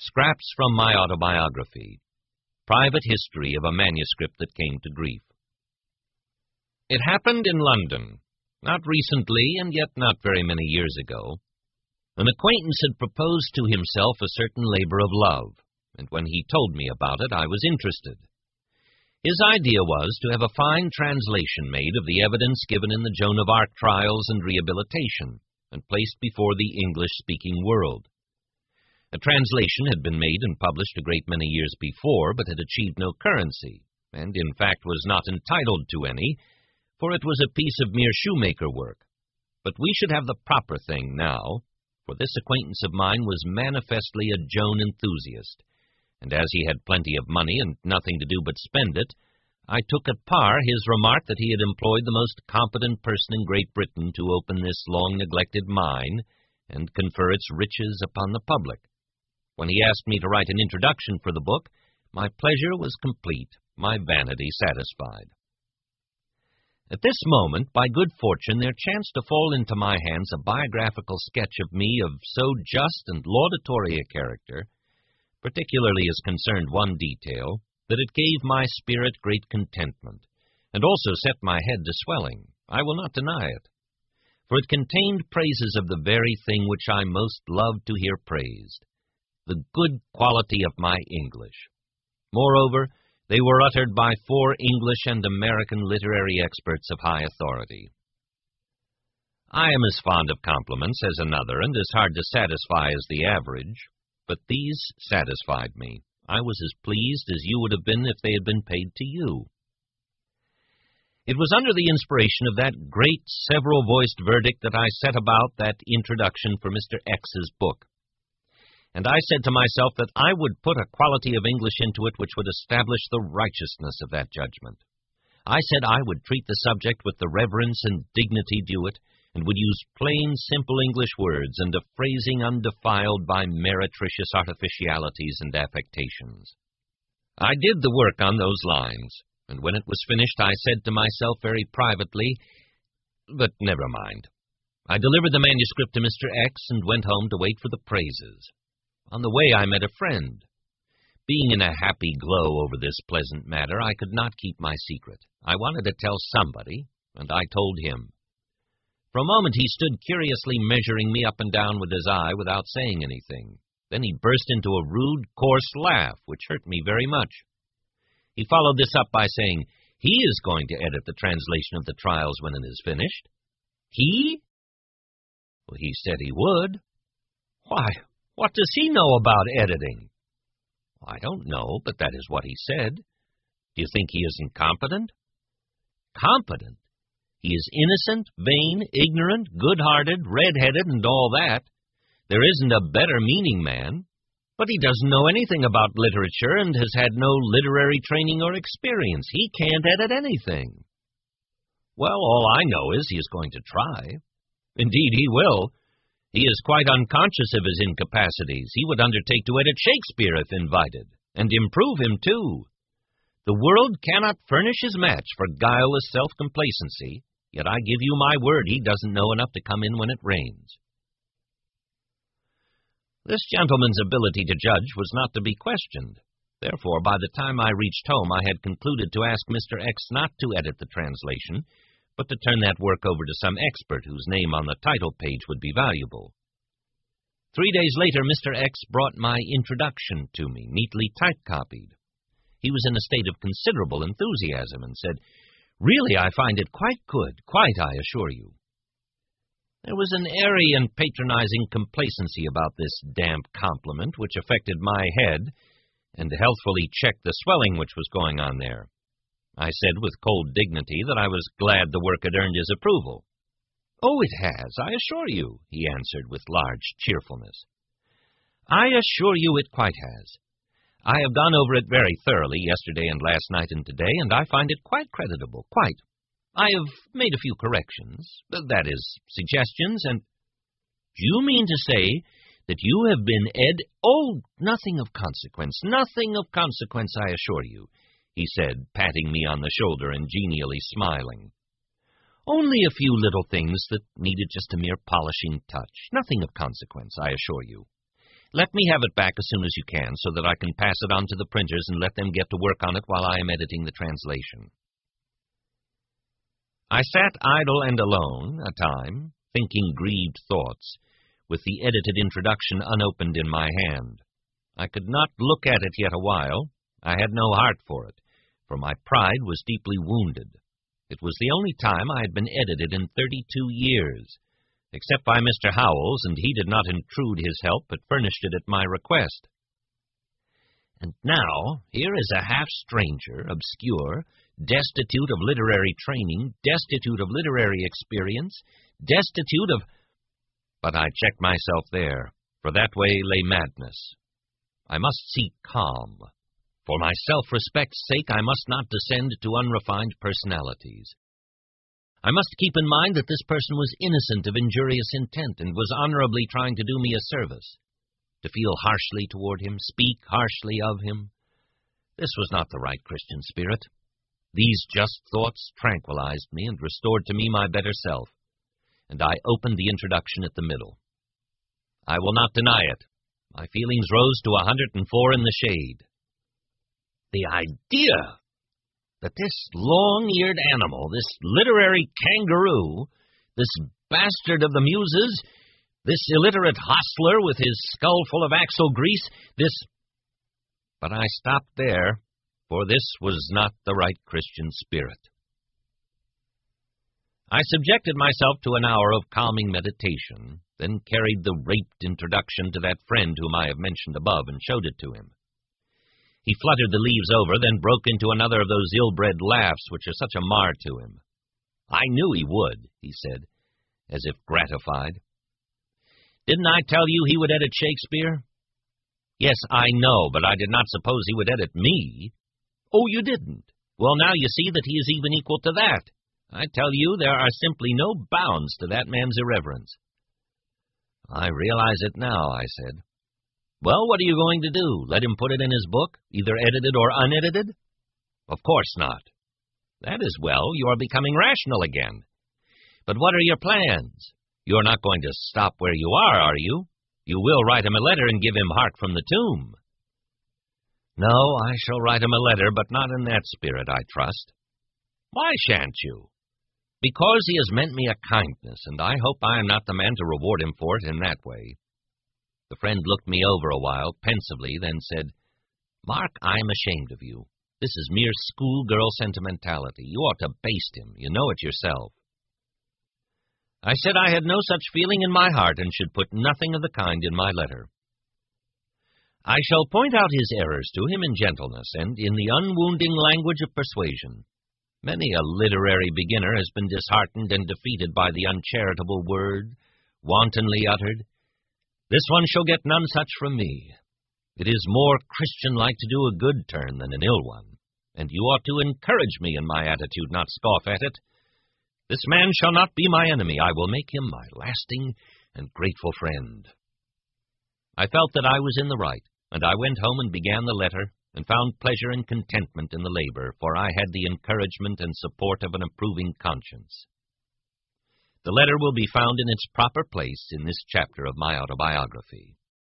Scraps from my autobiography. Private history of a manuscript that came to grief. It happened in London, not recently and yet not very many years ago. An acquaintance had proposed to himself a certain labor of love, and when he told me about it, I was interested. His idea was to have a fine translation made of the evidence given in the Joan of Arc trials and rehabilitation, and placed before the English-speaking world. A translation had been made and published a great many years before, but had achieved no currency, and in fact was not entitled to any, for it was a piece of mere shoemaker work. But we should have the proper thing now, for this acquaintance of mine was manifestly a Joan enthusiast, and as he had plenty of money and nothing to do but spend it, I took at par his remark that he had employed the most competent person in Great Britain to open this long-neglected mine and confer its riches upon the public. When he asked me to write an introduction for the book, my pleasure was complete, my vanity satisfied. At this moment, by good fortune, there chanced to fall into my hands a biographical sketch of me of so just and laudatory a character, particularly as concerned one detail, that it gave my spirit great contentment, and also set my head to swelling. I will not deny it, for it contained praises of the very thing which I most loved to hear praised, the good quality of my English. Moreover, they were uttered by 4 English and American literary experts of high authority. I am as fond of compliments as another, and as hard to satisfy as the average, but these satisfied me. I was as pleased as you would have been if they had been paid to you. It was under the inspiration of that great several-voiced verdict that I set about that introduction for Mr. X's book. And I said to myself that I would put a quality of English into it which would establish the righteousness of that judgment. I said I would treat the subject with the reverence and dignity due it, and would use plain, simple English words and a phrasing undefiled by meretricious artificialities and affectations. I did the work on those lines, and when it was finished I said to myself very privately, but never mind. I delivered the manuscript to Mr. X and went home to wait for the praises. On the way I met a friend. Being in a happy glow over this pleasant matter, I could not keep my secret. I wanted to tell somebody, and I told him. For a moment he stood curiously measuring me up and down with his eye without saying anything. Then he burst into a rude, coarse laugh, which hurt me very much. He followed this up by saying, he is going to edit the translation of the trials when it is finished. He? Well, he said he would. Why, what does he know about editing? I don't know, but that is what he said. Do you think he is incompetent? Competent? He is innocent, vain, ignorant, good-hearted, red-headed, and all that. There isn't a better meaning man. But he doesn't know anything about literature and has had no literary training or experience. He can't edit anything. Well, all I know is he is going to try. Indeed, he will. He is quite unconscious of his incapacities. He would undertake to edit Shakespeare if invited, and improve him, too. The world cannot furnish his match for guileless self-complacency, yet I give you my word he doesn't know enough to come in when it rains. This gentleman's ability to judge was not to be questioned. Therefore, by the time I reached home, I had concluded to ask Mr. X not to edit the translation, but to turn that work over to some expert whose name on the title page would be valuable. 3 days later, Mr. X brought my introduction to me, neatly type-copied. He was in a state of considerable enthusiasm and said, "Really, I find it quite good, quite, I assure you." There was an airy and patronizing complacency about this damp compliment which affected my head and healthfully checked the swelling which was going on there. I said with cold dignity that I was glad the work had earned his approval. "Oh, it has, I assure you," he answered with large cheerfulness. "I assure you it quite has. I have gone over it very thoroughly yesterday and last night and today, and I find it quite creditable, quite. I have made a few corrections, that is, suggestions, and—" "Do you mean to say that you have been "Oh, nothing of consequence, I assure you," he said, patting me on the shoulder and genially smiling. "Only a few little things that needed just a mere polishing touch. Nothing of consequence, I assure you. Let me have it back as soon as you can, so that I can pass it on to the printers and let them get to work on it while I am editing the translation. I sat idle and alone a time, thinking grieved thoughts, with the edited introduction unopened in my hand. I could not look at it yet awhile. I had no heart for it, for my pride was deeply wounded. It was the only time I had been edited in 32 years, except by Mr. Howells, and he did not intrude his help, but furnished it at my request. And now, here is a half-stranger, obscure, destitute of literary training, destitute of literary experience, destitute of... But I checked myself there, for that way lay madness. I must seek calm. For my self-respect's sake, I must not descend to unrefined personalities. I must keep in mind that this person was innocent of injurious intent and was honorably trying to do me a service. To feel harshly toward him, speak harshly of him, this was not the right Christian spirit. These just thoughts tranquilized me and restored to me my better self, and I opened the introduction at the middle. I will not deny it. My feelings rose to 104 in the shade. The idea that this long-eared animal, this literary kangaroo, this bastard of the muses, this illiterate hostler with his skull full of axle grease, this... But I stopped there, for this was not the right Christian spirit. I subjected myself to an hour of calming meditation, then carried the raped introduction to that friend whom I have mentioned above and showed it to him. He fluttered the leaves over, then broke into another of those ill-bred laughs which are such a mar to him. I knew he would, he said, as if gratified. Didn't I tell you he would edit Shakespeare? Yes, I know, but I did not suppose he would edit me. Oh, you didn't? Well, now you see that he is even equal to that. I tell you, there are simply no bounds to that man's irreverence. I realize it now, I said. Well, what are you going to do? Let him put it in his book, either edited or unedited? Of course not. That is well. You are becoming rational again. But what are your plans? You are not going to stop where you are you? You will write him a letter and give him Hark from the Tomb. No, I shall write him a letter, but not in that spirit, I trust. Why shan't you? Because he has meant me a kindness, and I hope I am not the man to reward him for it in that way. The friend looked me over a while, pensively, then said, Mark, I am ashamed of you. This is mere schoolgirl sentimentality. You ought to baste him. You know it yourself. I said I had no such feeling in my heart and should put nothing of the kind in my letter. I shall point out his errors to him in gentleness and in the unwounding language of persuasion. Many a literary beginner has been disheartened and defeated by the uncharitable word, wantonly uttered. This one shall get none such from me. It is more Christian-like to do a good turn than an ill one, and you ought to encourage me in my attitude, not scoff at it. This man shall not be my enemy. I will make him my lasting and grateful friend. I felt that I was in the right, and I went home and began the letter, and found pleasure and contentment in the labor, for I had the encouragement and support of an approving conscience. The letter will be found in its proper place in this chapter of my autobiography.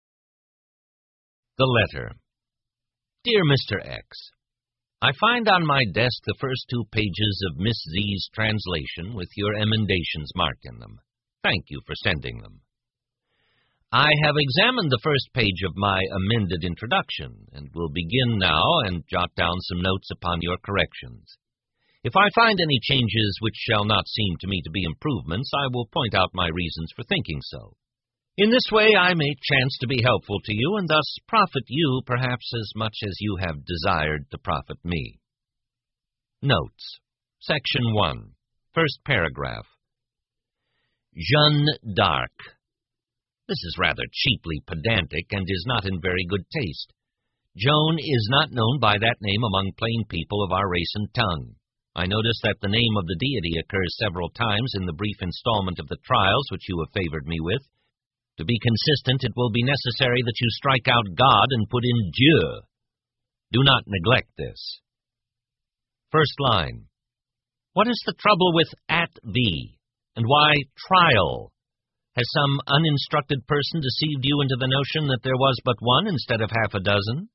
The letter. Dear Mr. X, I find on my desk the first 2 pages of Miss Z's translation with your emendations marked in them. Thank you for sending them. I have examined the first page of my amended introduction, and will begin now and jot down some notes upon your corrections. If I find any changes which shall not seem to me to be improvements, I will point out my reasons for thinking so. In this way I may chance to be helpful to you, and thus profit you perhaps as much as you have desired to profit me. Notes. Section 1. First paragraph. Jeanne d'Arc. This is rather cheaply pedantic, and is not in very good taste. Joan is not known by that name among plain people of our race and tongue. I notice that the name of the deity occurs several times in the brief installment of the trials which you have favored me with. To be consistent, it will be necessary that you strike out God and put in Dieu. Do not neglect this. First line. What is the trouble with at thee, and why trial? Has some uninstructed person deceived you into the notion that there was but one instead of half a dozen?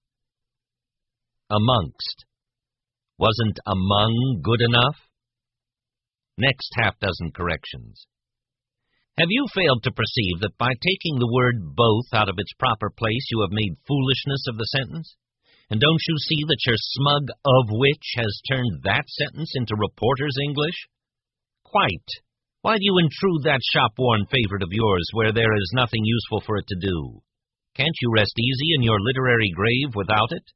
Amongst. Wasn't among good enough? Next half-dozen corrections. Have you failed to perceive that by taking the word both out of its proper place, you have made foolishness of the sentence? And don't you see that your smug of which has turned that sentence into reporter's English? Quite. Why do you intrude that shop-worn favorite of yours where there is nothing useful for it to do? Can't you rest easy in your literary grave without it?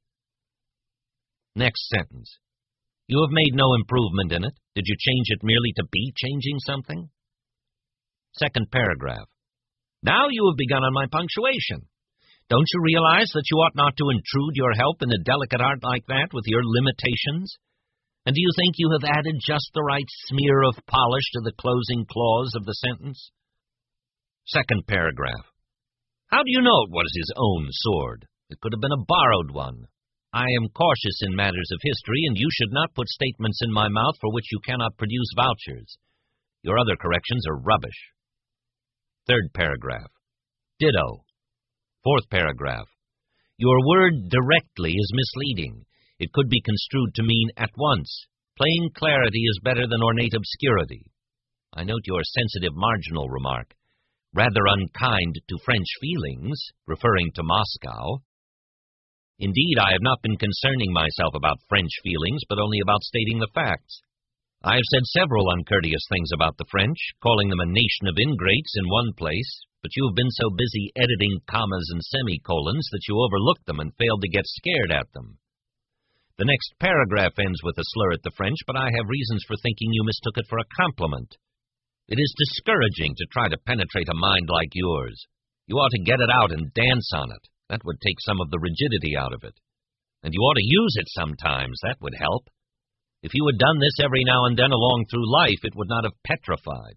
Next sentence. You have made no improvement in it. Did you change it merely to be changing something? Second paragraph. Now you have begun on my punctuation. Don't you realize that you ought not to intrude your help in a delicate art like that with your limitations? And do you think you have added just the right smear of polish to the closing clause of the sentence? Second paragraph. How do you know it was his own sword? It could have been a borrowed one. I am cautious in matters of history, and you should not put statements in my mouth for which you cannot produce vouchers. Your other corrections are rubbish. Third paragraph. Ditto. Fourth paragraph. Your word directly is misleading. It could be construed to mean at once. Plain clarity is better than ornate obscurity. I note your sensitive marginal remark. Rather unkind to French feelings, referring to Moscow. Indeed, I have not been concerning myself about French feelings, but only about stating the facts. I have said several uncourteous things about the French, calling them a nation of ingrates in one place, but you have been so busy editing commas and semicolons that you overlooked them and failed to get scared at them. The next paragraph ends with a slur at the French, but I have reasons for thinking you mistook it for a compliment. It is discouraging to try to penetrate a mind like yours. You ought to get it out and dance on it. That would take some of the rigidity out of it. And you ought to use it sometimes. That would help. If you had done this every now and then along through life, it would not have petrified.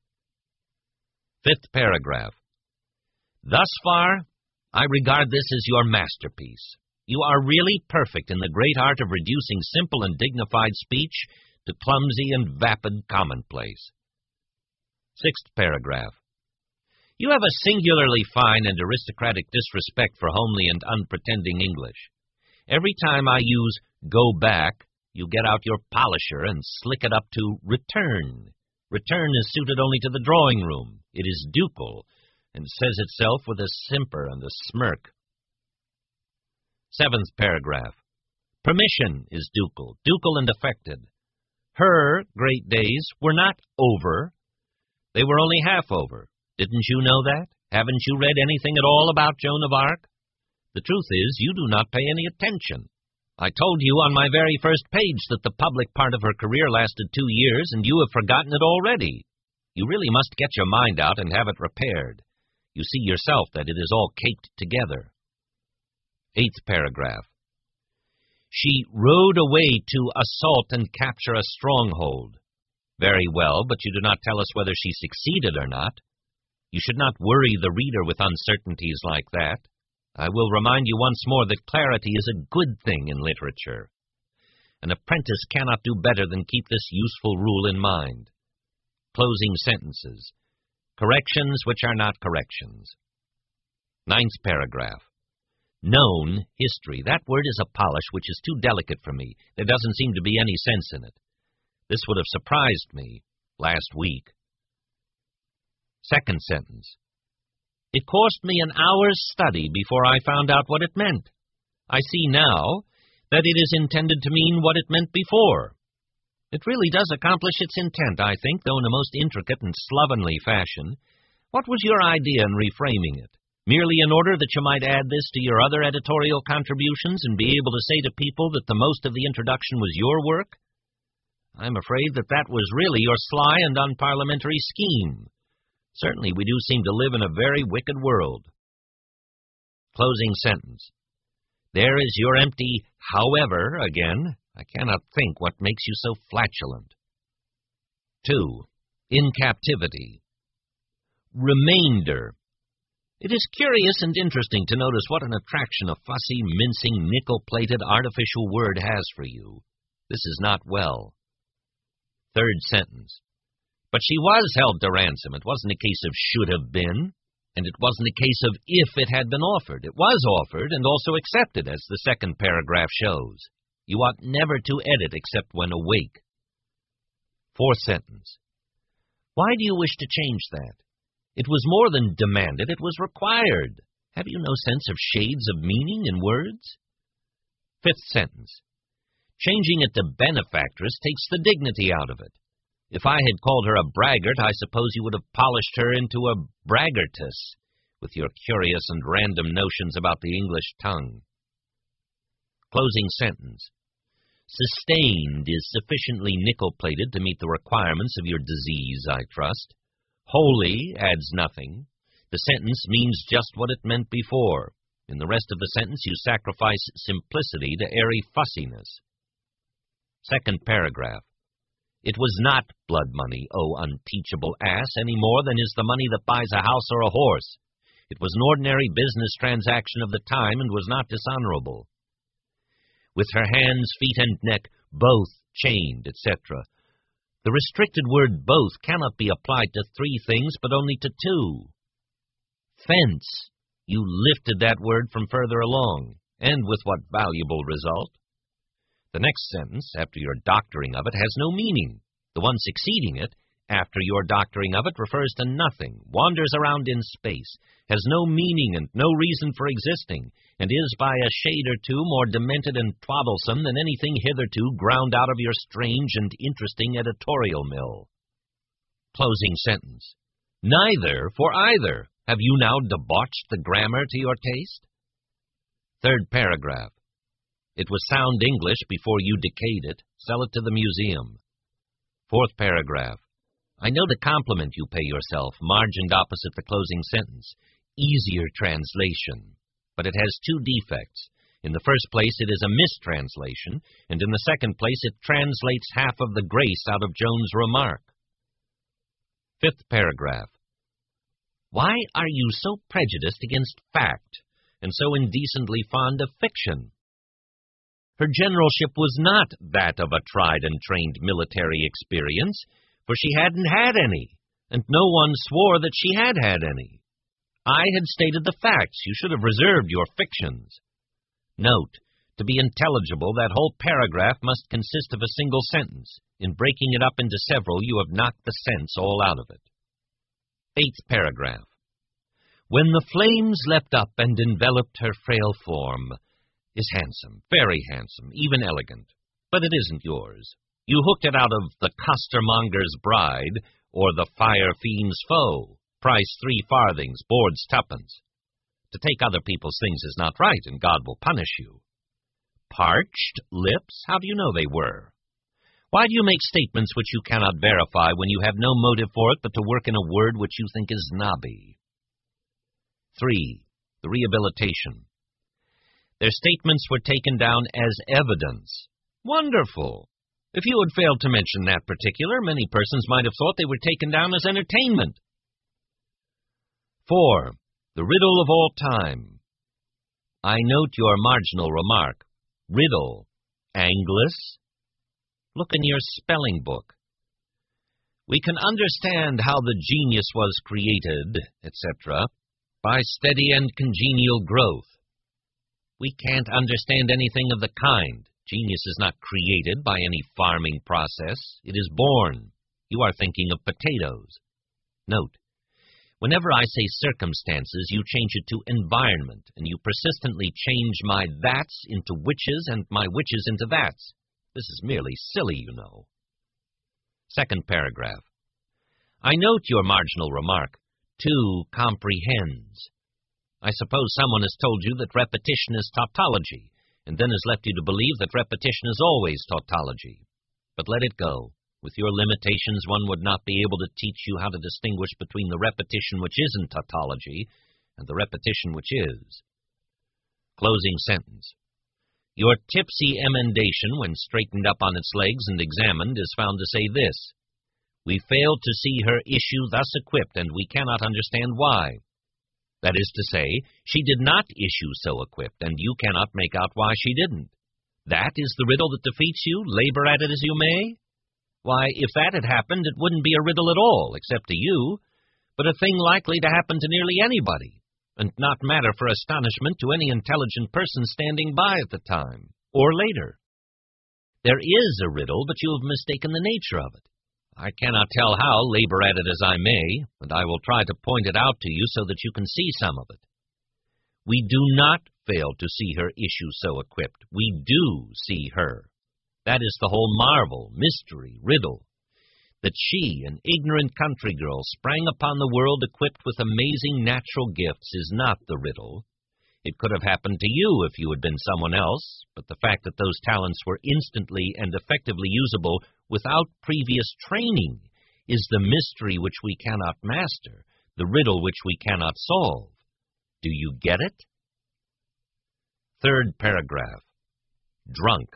Fifth paragraph. Thus far, I regard this as your masterpiece. You are really perfect in the great art of reducing simple and dignified speech to clumsy and vapid commonplace. Sixth paragraph. You have a singularly fine and aristocratic disrespect for homely and unpretending English. Every time I use go back, you get out your polisher and slick it up to return. Return is suited only to the drawing room. It is ducal, and says itself with a simper and a smirk. Seventh paragraph. Permission is ducal and affected. Her great days were not over. They were only half over. Didn't you know that? Haven't you read anything at all about Joan of Arc? The truth is, you do not pay any attention. I told you on my very first page that the public part of her career lasted 2 years, and you have forgotten it already. You really must get your mind out and have it repaired. You see yourself that it is all caked together. Eighth paragraph. She rode away to assault and capture a stronghold. Very well, but you do not tell us whether she succeeded or not. You should not worry the reader with uncertainties like that. I will remind you once more that clarity is a good thing in literature. An apprentice cannot do better than keep this useful rule in mind. Closing sentences. Corrections which are not corrections. Ninth paragraph. Known history. That word is a polish which is too delicate for me. There doesn't seem to be any sense in it. This would have surprised me last week. Second sentence. It cost me an hour's study before I found out what it meant. I see now that it is intended to mean what it meant before. It really does accomplish its intent, I think, though in a most intricate and slovenly fashion. What was your idea in reframing it? Merely in order that you might add this to your other editorial contributions and be able to say to people that the most of the introduction was your work? I'm afraid that that was really your sly and unparliamentary scheme. Certainly we do seem to live in a very wicked world. Closing sentence. There is your empty however again. I cannot think what makes you so flatulent. 2. In captivity. Remainder. It is curious and interesting to notice what an attraction a fussy, mincing, nickel-plated, artificial word has for you. This is not well. Third sentence. But she was held to ransom. It wasn't a case of should have been, and it wasn't a case of if it had been offered. It was offered and also accepted, as the second paragraph shows. You ought never to edit except when awake. Fourth sentence. Why do you wish to change that? It was more than demanded, it was required. Have you no sense of shades of meaning in words? Fifth sentence. Changing it to benefactress takes the dignity out of it. If I had called her a braggart, I suppose you would have polished her into a braggartess, with your curious and random notions about the English tongue. Closing sentence. Sustained is sufficiently nickel-plated to meet the requirements of your disease, I trust. Wholly adds nothing. The sentence means just what it meant before. In the rest of the sentence, you sacrifice simplicity to airy fussiness. Second paragraph. It was not blood money, O unteachable ass, any more than is the money that buys a house or a horse. It was an ordinary business transaction of the time and was not dishonorable. With her hands, feet, and neck both chained, etc. The restricted word both cannot be applied to three things, but only to two. Fence. You lifted that word from further along, and with what valuable result? The next sentence, after your doctoring of it, has no meaning. The one succeeding it, after your doctoring of it, refers to nothing, wanders around in space, has no meaning and no reason for existing, and is by a shade or two more demented and twaddlesome than anything hitherto ground out of your strange and interesting editorial mill. Closing sentence. Neither for either have you now debauched the grammar to your taste? Third paragraph. It was sound English before you decayed it. Sell it to the museum. Fourth paragraph. I know the compliment you pay yourself, margined opposite the closing sentence. Easier translation. But it has two defects. In the first place, it is a mistranslation, and in the second place, it translates half of the grace out of Jones' remark. Fifth paragraph. Why are you so prejudiced against fact, and so indecently fond of fiction? Her generalship was not that of a tried and trained military experience, for she hadn't had any, and no one swore that she had had any. I had stated the facts. You should have reserved your fictions. Note, to be intelligible, that whole paragraph must consist of a single sentence. In breaking it up into several, you have knocked the sense all out of it. Eighth paragraph. When the flames leapt up and enveloped her frail form, is handsome, very handsome, even elegant, but it isn't yours. You hooked it out of The Costermonger's Bride or The Fire Fiend's Foe, price 3 farthings, boards 2pence. To take other people's things is not right, and God will punish you. Parched lips? How do you know they were? Why do you make statements which you cannot verify when you have no motive for it but to work in a word which you think is knobby? 3. The rehabilitation. Their statements were taken down as evidence. Wonderful! If you had failed to mention that particular, many persons might have thought they were taken down as entertainment. 4. The riddle of all time. I note your marginal remark. Riddle. Anglus? Look in your spelling book. We can understand how the genius was created, etc., by steady and congenial growth. We can't understand anything of the kind. Genius is not created by any farming process. It is born. You are thinking of potatoes. Note, whenever I say circumstances, you change it to environment, and you persistently change my that's into whiches and my whiches into that's. This is merely silly, you know. Second paragraph. I note your marginal remark. 2 comprehends. I suppose someone has told you that repetition is tautology, and then has left you to believe that repetition is always tautology. But let it go. With your limitations, one would not be able to teach you how to distinguish between the repetition which isn't tautology and the repetition which is. Closing sentence. Your tipsy emendation, when straightened up on its legs and examined, is found to say this: we failed to see her issue thus equipped, and we cannot understand why. That is to say, she did not issue so equipped, and you cannot make out why she didn't. That is the riddle that defeats you, labor at it as you may? Why, if that had happened, it wouldn't be a riddle at all, except to you, but a thing likely to happen to nearly anybody, and not matter for astonishment to any intelligent person standing by at the time, or later. There is a riddle, but you have mistaken the nature of it. I cannot tell how, labor at it as I may, and I will try to point it out to you so that you can see some of it. We do not fail to see her issue so equipped. We do see her. That is the whole marvel, mystery, riddle. That she, an ignorant country girl, sprang upon the world equipped with amazing natural gifts is not the riddle. It could have happened to you if you had been someone else, but the fact that those talents were instantly and effectively usable without previous training is the mystery which we cannot master, the riddle which we cannot solve. Do you get it? Third paragraph. Drunk.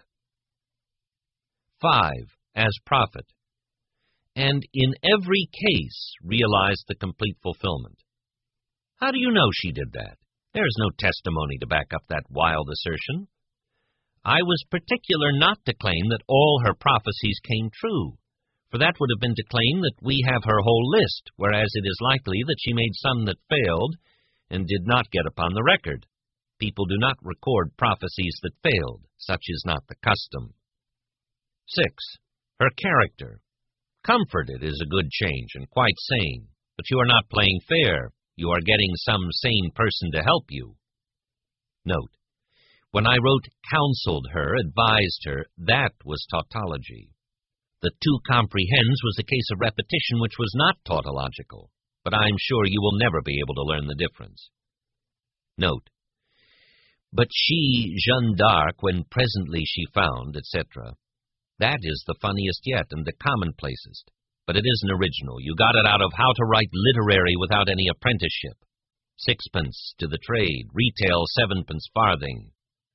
5. As prophet. And in every case realized the complete fulfillment. How do you know she did that? There is no testimony to back up that wild assertion. I was particular not to claim that all her prophecies came true, for that would have been to claim that we have her whole list, whereas it is likely that she made some that failed and did not get upon the record. People do not record prophecies that failed. Such is not the custom. 6. Her character. Comforted is a good change and quite sane, but you are not playing fair. You are getting some sane person to help you. Note, when I wrote counseled her, advised her, that was tautology. The to comprehends was a case of repetition which was not tautological, but I am sure you will never be able to learn the difference. Note, but she, Jeanne d'Arc, when presently she found, etc. That is the funniest yet and the commonplacest. But it isn't original. You got it out of How to Write Literary Without Any Apprenticeship. 6pence to the trade, retail 7pence farthing.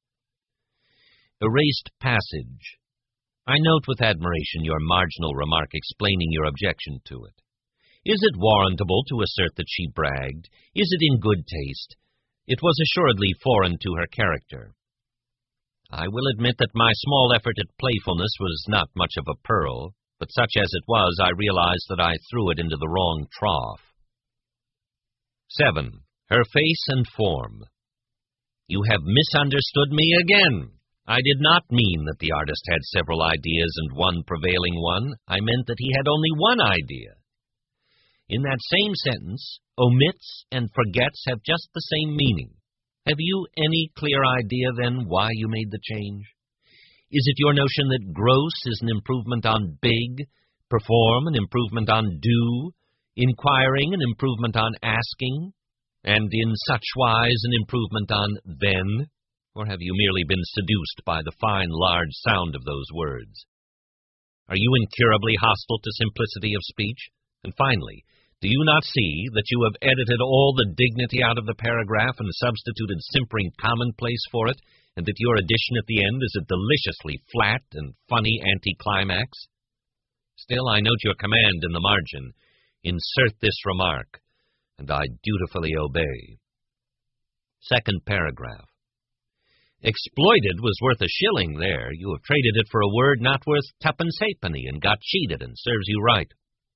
Erased passage. I note with admiration your marginal remark explaining your objection to it. Is it warrantable to assert that she bragged? Is it in good taste? It was assuredly foreign to her character. I will admit that my small effort at playfulness was not much of a pearl, but such as it was, I realized that I threw it into the wrong trough. 7. Her face and form. You have misunderstood me again. I did not mean that the artist had several ideas and one prevailing one. I meant that he had only one idea. In that same sentence, omits and forgets have just the same meaning. Have you any clear idea, then, why you made the change? Is it your notion that gross is an improvement on big, perform an improvement on do, inquiring an improvement on asking, and in such wise an improvement on then? Or have you merely been seduced by the fine, large sound of those words? Are you incurably hostile to simplicity of speech? And finally, do you not see that you have edited all the dignity out of the paragraph and substituted simpering commonplace for it, and that your addition at the end is a deliciously flat and funny anticlimax? Still, I note your command in the margin. Insert this remark, and I dutifully obey. Second paragraph. Exploited was worth a shilling there. You have traded it for a word not worth tuppence halfpenny and got cheated, and serves you right.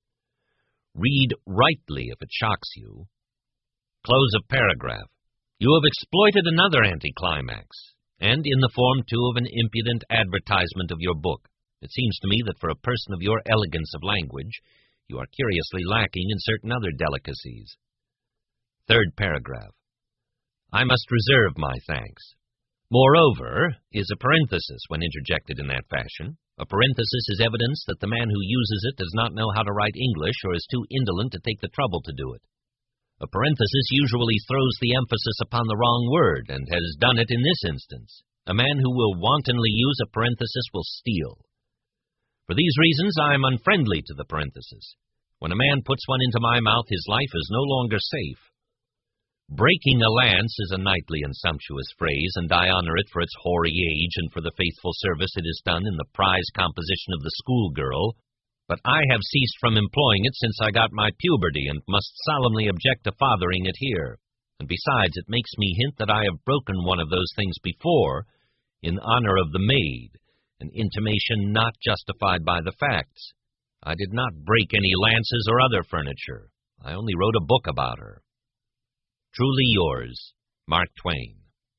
Read rightly if it shocks you. Close of paragraph. You have exploited another anticlimax, and in the form, too, of an impudent advertisement of your book. It seems to me that for a person of your elegance of language, you are curiously lacking in certain other delicacies. Third paragraph. I must reserve my thanks. Moreover, is a parenthesis when interjected in that fashion. A parenthesis is evidence that the man who uses it does not know how to write English or is too indolent to take the trouble to do it. A parenthesis usually throws the emphasis upon the wrong word, and has done it in this instance. A man who will wantonly use a parenthesis will steal. For these reasons, I am unfriendly to the parenthesis. When a man puts one into my mouth, his life is no longer safe. Breaking a lance is a knightly and sumptuous phrase, and I honor it for its hoary age and for the faithful service it has done in the prize composition of the schoolgirl, but I have ceased from employing it since I got my puberty, and must solemnly object to fathering it here. And besides, it makes me hint that I have broken one of those things before, in honor of the maid, an intimation not justified by the facts. I did not break any lances or other furniture. I only wrote a book about her. Truly yours, Mark Twain.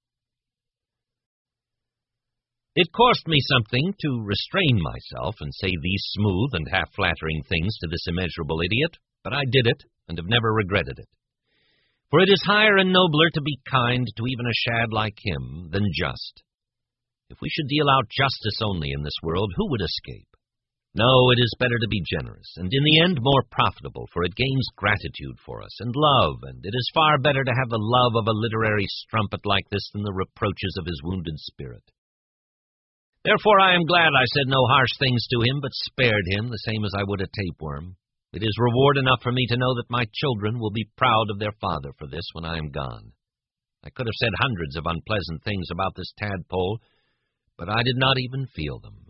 It cost me something to restrain myself and say these smooth and half-flattering things to this immeasurable idiot, but I did it, and have never regretted it. For it is higher and nobler to be kind to even a shad like him than just. If we should deal out justice only in this world, who would escape? No, it is better to be generous, and in the end more profitable, for it gains gratitude for us, and love, and it is far better to have the love of a literary strumpet like this than the reproaches of his wounded spirit. Therefore I am glad I said no harsh things to him, but spared him, the same as I would a tapeworm. It is reward enough for me to know that my children will be proud of their father for this when I am gone. I could have said hundreds of unpleasant things about this tadpole, but I did not even feel them.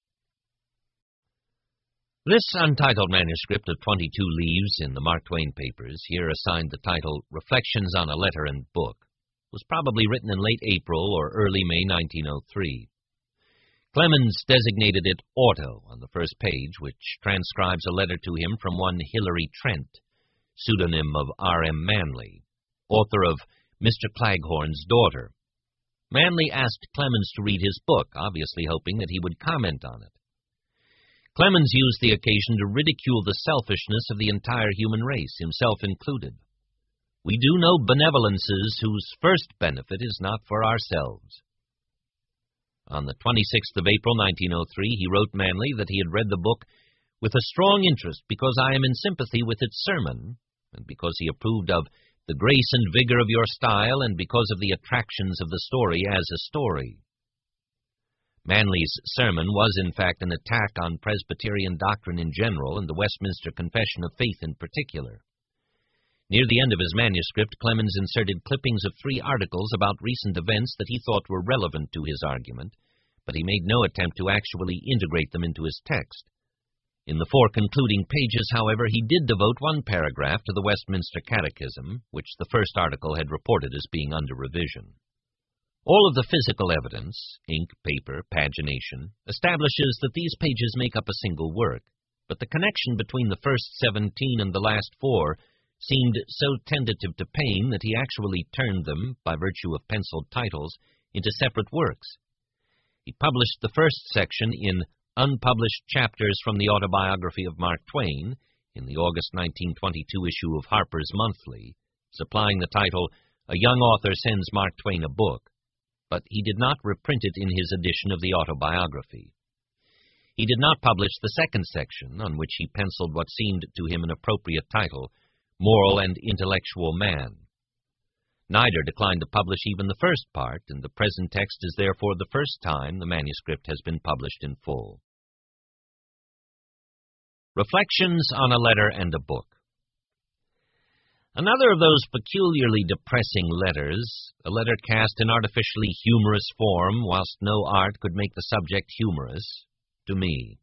This untitled manuscript of 22 leaves in the Mark Twain papers, here assigned the title Reflections on a Letter and Book, was probably written in late April or early May 1903. Clemens designated it Auto on the first page, which transcribes a letter to him from one Hilary Trent, pseudonym of R.M. Manley, author of Mr. Claghorn's Daughter. Manley asked Clemens to read his book, obviously hoping that he would comment on it. Clemens used the occasion to ridicule the selfishness of the entire human race, himself included. We do know benevolences whose first benefit is not for ourselves. On the 26th of April, 1903, he wrote Manley that he had read the book with a strong interest because I am in sympathy with its sermon, and because he approved of the grace and vigor of your style, and because of the attractions of the story as a story. Manley's sermon was, in fact, an attack on Presbyterian doctrine in general and the Westminster Confession of Faith in particular. Near the end of his manuscript, Clemens inserted clippings of 3 articles about recent events that he thought were relevant to his argument, but he made no attempt to actually integrate them into his text. In the 4 concluding pages, however, he did devote 1 paragraph to the Westminster Catechism, which the first article had reported as being under revision. All of the physical evidence, ink, paper, pagination, establishes that these pages make up a single work, but the connection between the first 17 and the last 4 seemed so tentative to Paine that he actually turned them, by virtue of penciled titles, into separate works. He published the first section in Unpublished Chapters from the Autobiography of Mark Twain in the August 1922 issue of Harper's Monthly, supplying the title, A Young Author Sends Mark Twain a Book, but he did not reprint it in his edition of the autobiography. He did not publish the second section, on which he penciled what seemed to him an appropriate title, Moral and Intellectual Man. Neither declined to publish even the first part, and the present text is therefore the first time the manuscript has been published in full. Reflections on a Letter and a Book. Another of those peculiarly depressing letters, a letter cast in artificially humorous form, whilst no art could make the subject humorous, to me.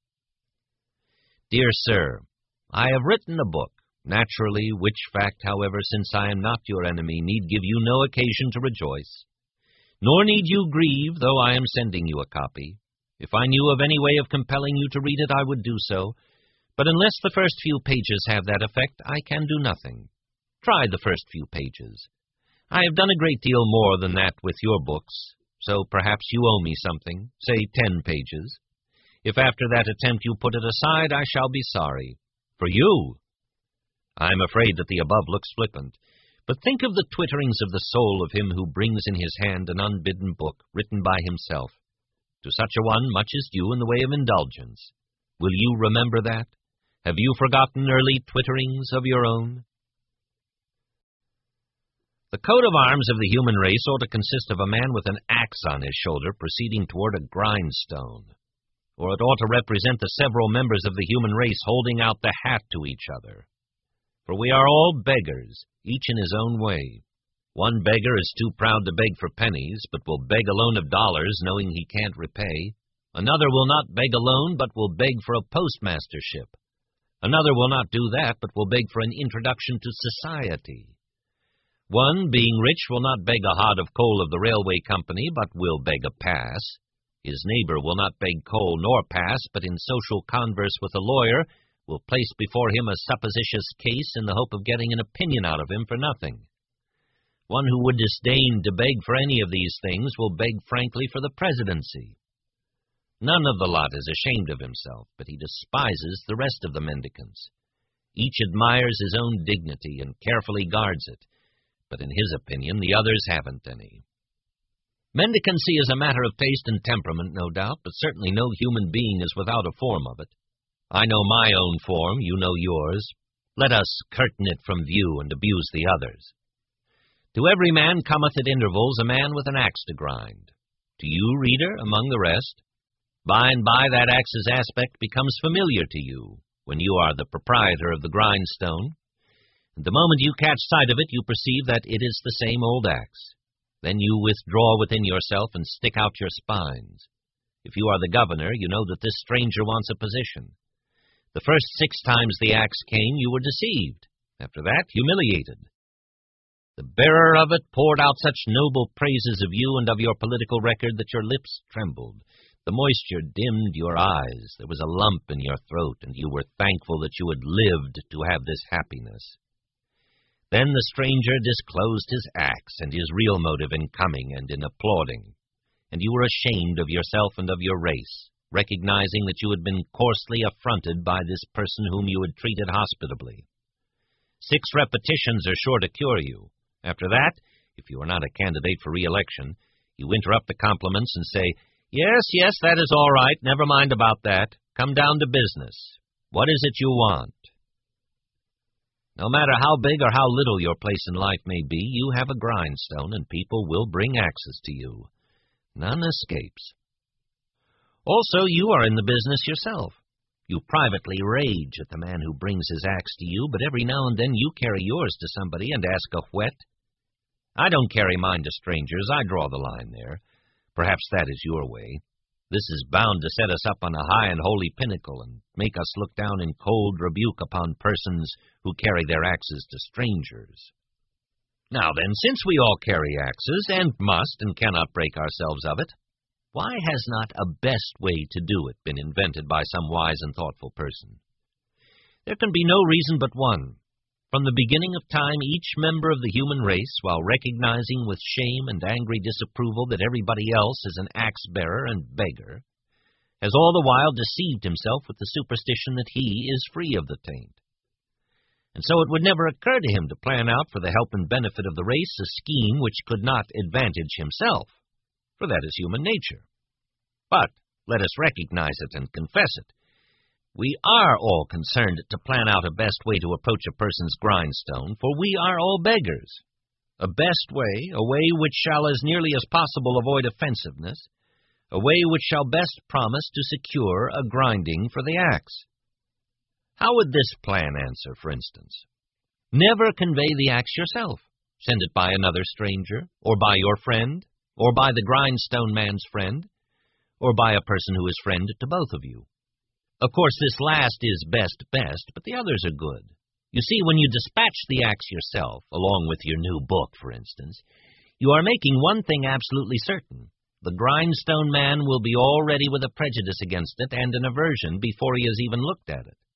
Dear Sir, I have written a book, naturally, which fact, however, since I am not your enemy, need give you no occasion to rejoice. Nor need you grieve, though I am sending you a copy. If I knew of any way of compelling you to read it, I would do so, but unless the first few pages have that effect, I can do nothing. Try the first few pages. I have done a great deal more than that with your books, so perhaps you owe me something, say 10 pages. If after that attempt you put it aside, I shall be sorry. For you. I am afraid that the above looks flippant, but think of the twitterings of the soul of him who brings in his hand an unbidden book written by himself. To such a one, much is due in the way of indulgence. Will you remember that? Have you forgotten early twitterings of your own? The coat of arms of the human race ought to consist of a man with an axe on his shoulder proceeding toward a grindstone, or it ought to represent the several members of the human race holding out the hat to each other. For we are all beggars, each in his own way. One beggar is too proud to beg for pennies, but will beg a loan of dollars, knowing he can't repay. Another will not beg a loan, but will beg for a postmastership. Another will not do that, but will beg for an introduction to society. One, being rich, will not beg a hod of coal of the railway company, but will beg a pass. His neighbor will not beg coal nor pass, but in social converse with a lawyer will place before him a supposititious case in the hope of getting an opinion out of him for nothing. One who would disdain to beg for any of these things will beg frankly for the presidency. None of the lot is ashamed of himself, but he despises the rest of the mendicants. Each admires his own dignity and carefully guards it, but in his opinion the others haven't any. Mendicancy is a matter of taste and temperament, no doubt, but certainly no human being is without a form of it. I know my own form, you know yours. Let us curtain it from view and abuse the others. To every man cometh at intervals a man with an axe to grind. To you, reader, among the rest. By and by that axe's aspect becomes familiar to you, when you are the proprietor of the grindstone. And the moment you catch sight of it, you perceive that it is the same old axe. Then you withdraw within yourself and stick out your spines. If you are the governor, you know that this stranger wants a position. The first 6 times the axe came, you were deceived. After that, humiliated. The bearer of it poured out such noble praises of you and of your political record that your lips trembled. The moisture dimmed your eyes. There was a lump in your throat, and you were thankful that you had lived to have this happiness. Then the stranger disclosed his axe and his real motive in coming and in applauding, and you were ashamed of yourself and of your race, recognizing that you had been coarsely affronted by this person whom you had treated hospitably. 6 repetitions are sure to cure you. After that, if you are not a candidate for re-election, you interrupt the compliments and say, Yes, that is all right. Never mind about that. Come down to business. What is it you want? No matter how big or how little your place in life may be, you have a grindstone, and people will bring axes to you. None escapes. Also, you are in the business yourself. You privately rage at the man who brings his axe to you, but every now and then you carry yours to somebody and ask a whet. I don't carry mine to strangers. I draw the line there. Perhaps that is your way. This is bound to set us up on a high and holy pinnacle and make us look down in cold rebuke upon persons who carry their axes to strangers. Now then, since we all carry axes, and must and cannot break ourselves of it, why has not a best way to do it been invented by some wise and thoughtful person? There can be no reason but one. From the beginning of time, each member of the human race, while recognizing with shame and angry disapproval that everybody else is an axe-bearer and beggar, has all the while deceived himself with the superstition that he is free of the taint. And so it would never occur to him to plan out for the help and benefit of the race a scheme which could not advantage himself, for that is human nature. But let us recognize it and confess it. We are all concerned to plan out a best way to approach a person's grindstone, for we are all beggars. A best way, a way which shall as nearly as possible avoid offensiveness, a way which shall best promise to secure a grinding for the axe. How would this plan answer, for instance? Never convey the axe yourself. Send it by another stranger, or by your friend, or by the grindstone man's friend, or by a person who is friend to both of you. Of course, this last is best, but the others are good. You see, when you dispatch the axe yourself, along with your new book, for instance, you are making one thing absolutely certain. The grindstone man will be all ready with a prejudice against it and an aversion before he has even looked at it.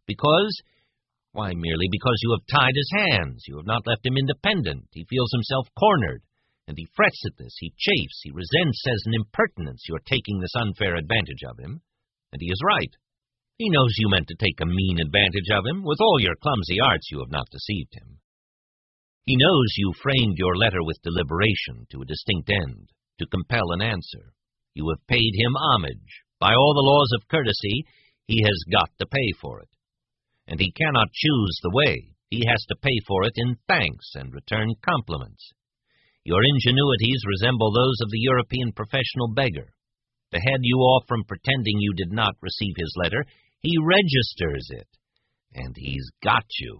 Merely because you have tied his hands. You have not left him independent. He feels himself cornered, and he frets at this. He chafes. He resents as an impertinence your taking this unfair advantage of him. And he is right. He knows you meant to take a mean advantage of him. With all your clumsy arts, you have not deceived him. He knows you framed your letter with deliberation to a distinct end, to compel an answer. You have paid him homage. By all the laws of courtesy, he has got to pay for it. And he cannot choose the way. He has to pay for it in thanks and return compliments. Your ingenuities resemble those of the European professional beggar. To head you off from pretending you did not receive his letter, he registers it, and he's got you.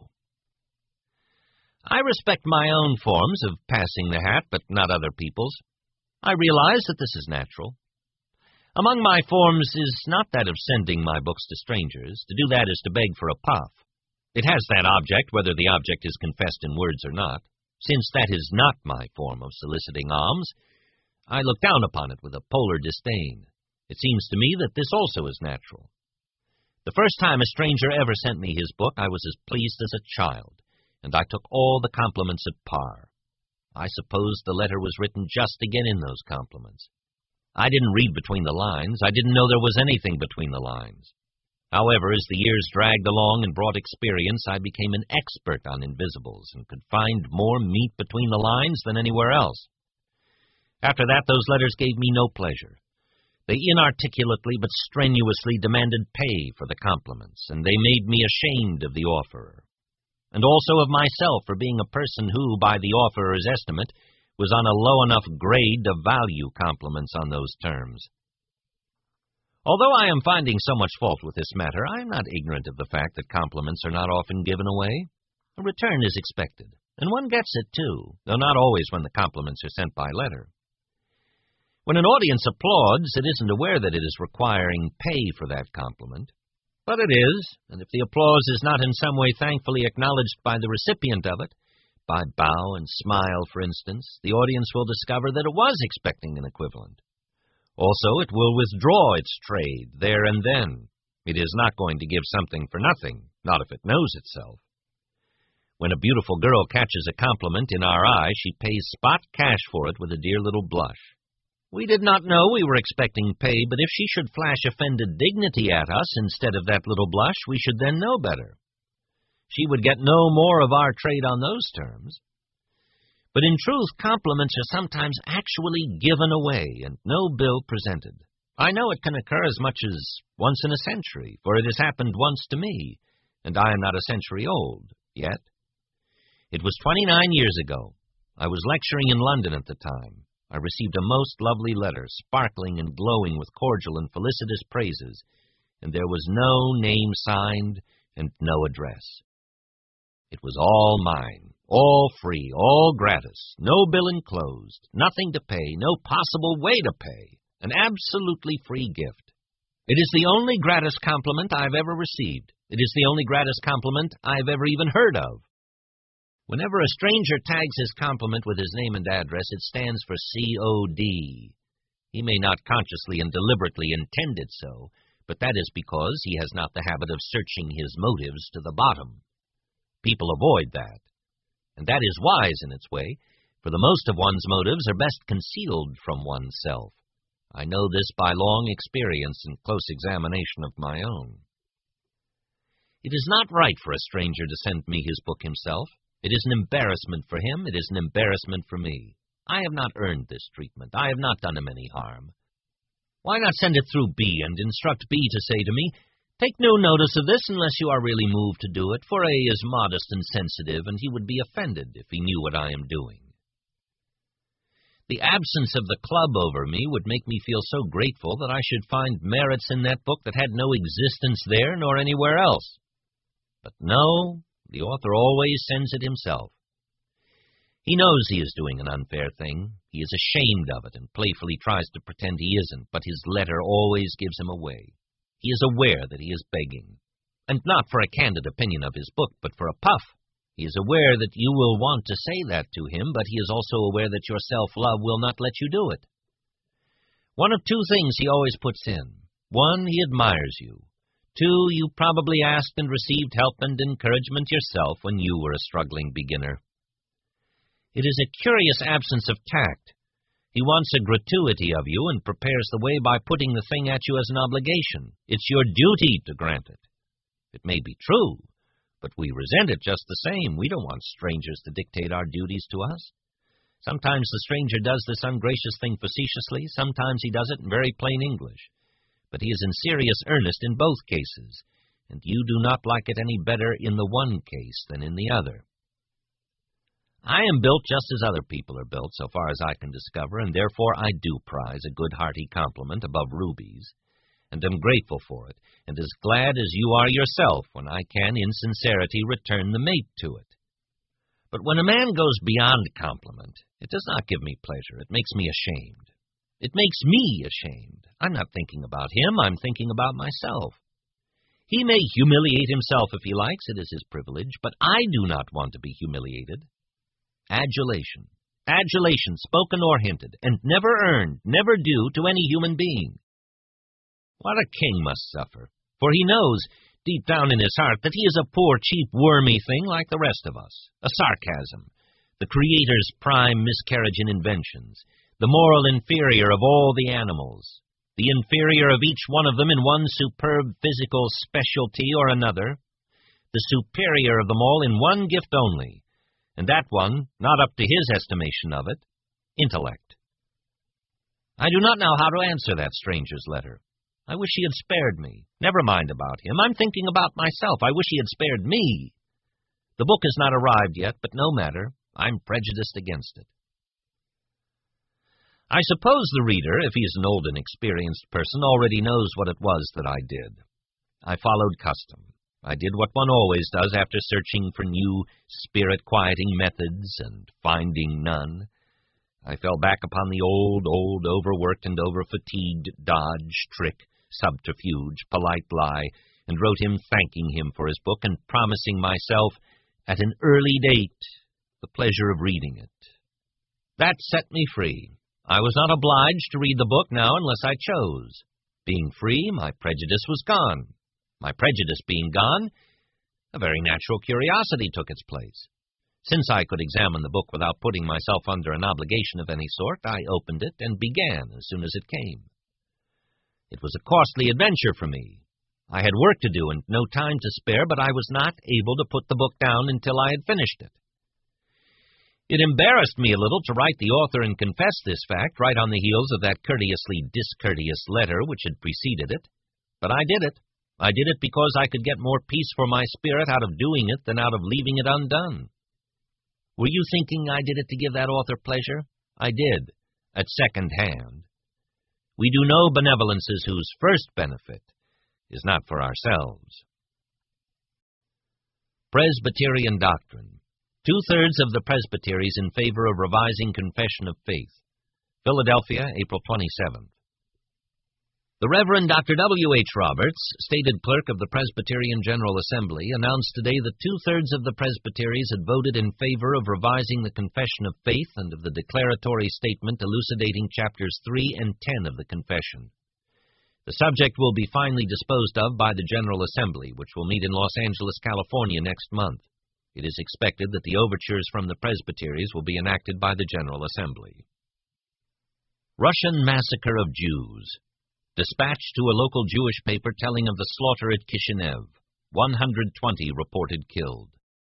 I respect my own forms of passing the hat, but not other people's. I realize that this is natural. Among my forms is not that of sending my books to strangers. To do that is to beg for a puff. It has that object, whether the object is confessed in words or not. Since that is not my form of soliciting alms, I look down upon it with a polar disdain. It seems to me that this also is natural. The first time a stranger ever sent me his book, I was as pleased as a child, and I took all the compliments at par. I suppose the letter was written just to get in those compliments. I didn't read between the lines. I didn't know there was anything between the lines. However, as the years dragged along and brought experience, I became an expert on invisibles and could find more meat between the lines than anywhere else. After that, those letters gave me no pleasure. They inarticulately but strenuously demanded pay for the compliments, and they made me ashamed of the offerer, and also of myself for being a person who, by the offerer's estimate, was on a low enough grade to value compliments on those terms. Although I am finding so much fault with this matter, I am not ignorant of the fact that compliments are not often given away. A return is expected, and one gets it too, though not always when the compliments are sent by letter. When an audience applauds, it isn't aware that it is requiring pay for that compliment. But it is, and if the applause is not in some way thankfully acknowledged by the recipient of it, by bow and smile, for instance, the audience will discover that it was expecting an equivalent. Also, it will withdraw its trade there and then. It is not going to give something for nothing, not if it knows itself. When a beautiful girl catches a compliment in our eye, she pays spot cash for it with a dear little blush. We did not know we were expecting pay, but if she should flash offended dignity at us instead of that little blush, we should then know better. She would get no more of our trade on those terms. But in truth, compliments are sometimes actually given away and no bill presented. I know it can occur as much as once in a century, for it has happened once to me, and I am not a century old yet. It was 29 years ago. I was lecturing in London at the time. I received a most lovely letter, sparkling and glowing with cordial and felicitous praises, and there was no name signed and no address. It was all mine, all free, all gratis, no bill enclosed, nothing to pay, no possible way to pay, an absolutely free gift. It is the only gratis compliment I've ever received. It is the only gratis compliment I've ever even heard of. Whenever a stranger tags his compliment with his name and address, it stands for C.O.D. He may not consciously and deliberately intend it so, but that is because he has not the habit of searching his motives to the bottom. People avoid that, and that is wise in its way, for the most of one's motives are best concealed from oneself. I know this by long experience and close examination of my own. It is not right for a stranger to send me his book himself. It is an embarrassment for him. It is an embarrassment for me. I have not earned this treatment. I have not done him any harm. Why not send it through B and instruct B to say to me, "Take no notice of this unless you are really moved to do it, for A is modest and sensitive, and he would be offended if he knew what I am doing." The absence of the club over me would make me feel so grateful that I should find merits in that book that had no existence there nor anywhere else. But no, the author always sends it himself. He knows he is doing an unfair thing. He is ashamed of it and playfully tries to pretend he isn't, but his letter always gives him away. He is aware that he is begging, and not for a candid opinion of his book, but for a puff. He is aware that you will want to say that to him, but he is also aware that your self-love will not let you do it. One of two things he always puts in. One, he admires you. Two, you probably asked and received help and encouragement yourself when you were a struggling beginner. It is a curious absence of tact. He wants a gratuity of you and prepares the way by putting the thing at you as an obligation. It's your duty to grant it. It may be true, but we resent it just the same. We don't want strangers to dictate our duties to us. Sometimes the stranger does this ungracious thing facetiously, sometimes he does it in very plain English. But he is in serious earnest in both cases, and you do not like it any better in the one case than in the other. I am built just as other people are built, so far as I can discover, and therefore I do prize a good hearty compliment above rubies, and am grateful for it, and as glad as you are yourself when I can, in sincerity, return the mate to it. But when a man goes beyond compliment, it does not give me pleasure. It makes me ashamed. It makes me ashamed. I'm not thinking about him. I'm thinking about myself. He may humiliate himself if he likes. It is his privilege. But I do not want to be humiliated. Adulation. Adulation, spoken or hinted, and never earned, never due to any human being. What a king must suffer, for he knows, deep down in his heart, that he is a poor, cheap, wormy thing like the rest of us, a sarcasm, the Creator's prime miscarriage in inventions, the moral inferior of all the animals, the inferior of each one of them in one superb physical specialty or another, the superior of them all in one gift only, and that one not up to his estimation of it, intellect. I do not know how to answer that stranger's letter. I wish he had spared me. Never mind about him. I'm thinking about myself. I wish he had spared me. The book has not arrived yet, but no matter. I'm prejudiced against it. I suppose the reader, if he is an old and experienced person, already knows what it was that I did. I followed custom. I did what one always does after searching for new spirit-quieting methods and finding none. I fell back upon the old, overworked and over-fatigued dodge, trick, subterfuge, polite lie, and wrote him thanking him for his book and promising myself, at an early date, the pleasure of reading it. That set me free. I was not obliged to read the book now unless I chose. Being free, my prejudice was gone. My prejudice being gone, a very natural curiosity took its place. Since I could examine the book without putting myself under an obligation of any sort, I opened it and began as soon as it came. It was a costly adventure for me. I had work to do and no time to spare, but I was not able to put the book down until I had finished it. It embarrassed me a little to write the author and confess this fact right on the heels of that courteously discourteous letter which had preceded it, but I did it. I did it because I could get more peace for my spirit out of doing it than out of leaving it undone. Were you thinking I did it to give that author pleasure? I did, at second hand. We do no benevolences whose first benefit is not for ourselves. Presbyterian Doctrine. 2/3 of the presbyteries in favor of revising Confession of Faith. Philadelphia, April 27th. The Reverend Dr. W. H. Roberts, stated clerk of the Presbyterian General Assembly, announced today that 2/3 of the presbyteries had voted in favor of revising the Confession of Faith and of the declaratory statement elucidating chapters 3 and 10 of the Confession. The subject will be finally disposed of by the General Assembly, which will meet in Los Angeles, California next month. It is expected that the overtures from the presbyteries will be enacted by the General Assembly. Russian Massacre of Jews. Dispatch to a local Jewish paper telling of the slaughter at Kishinev. 120 reported killed.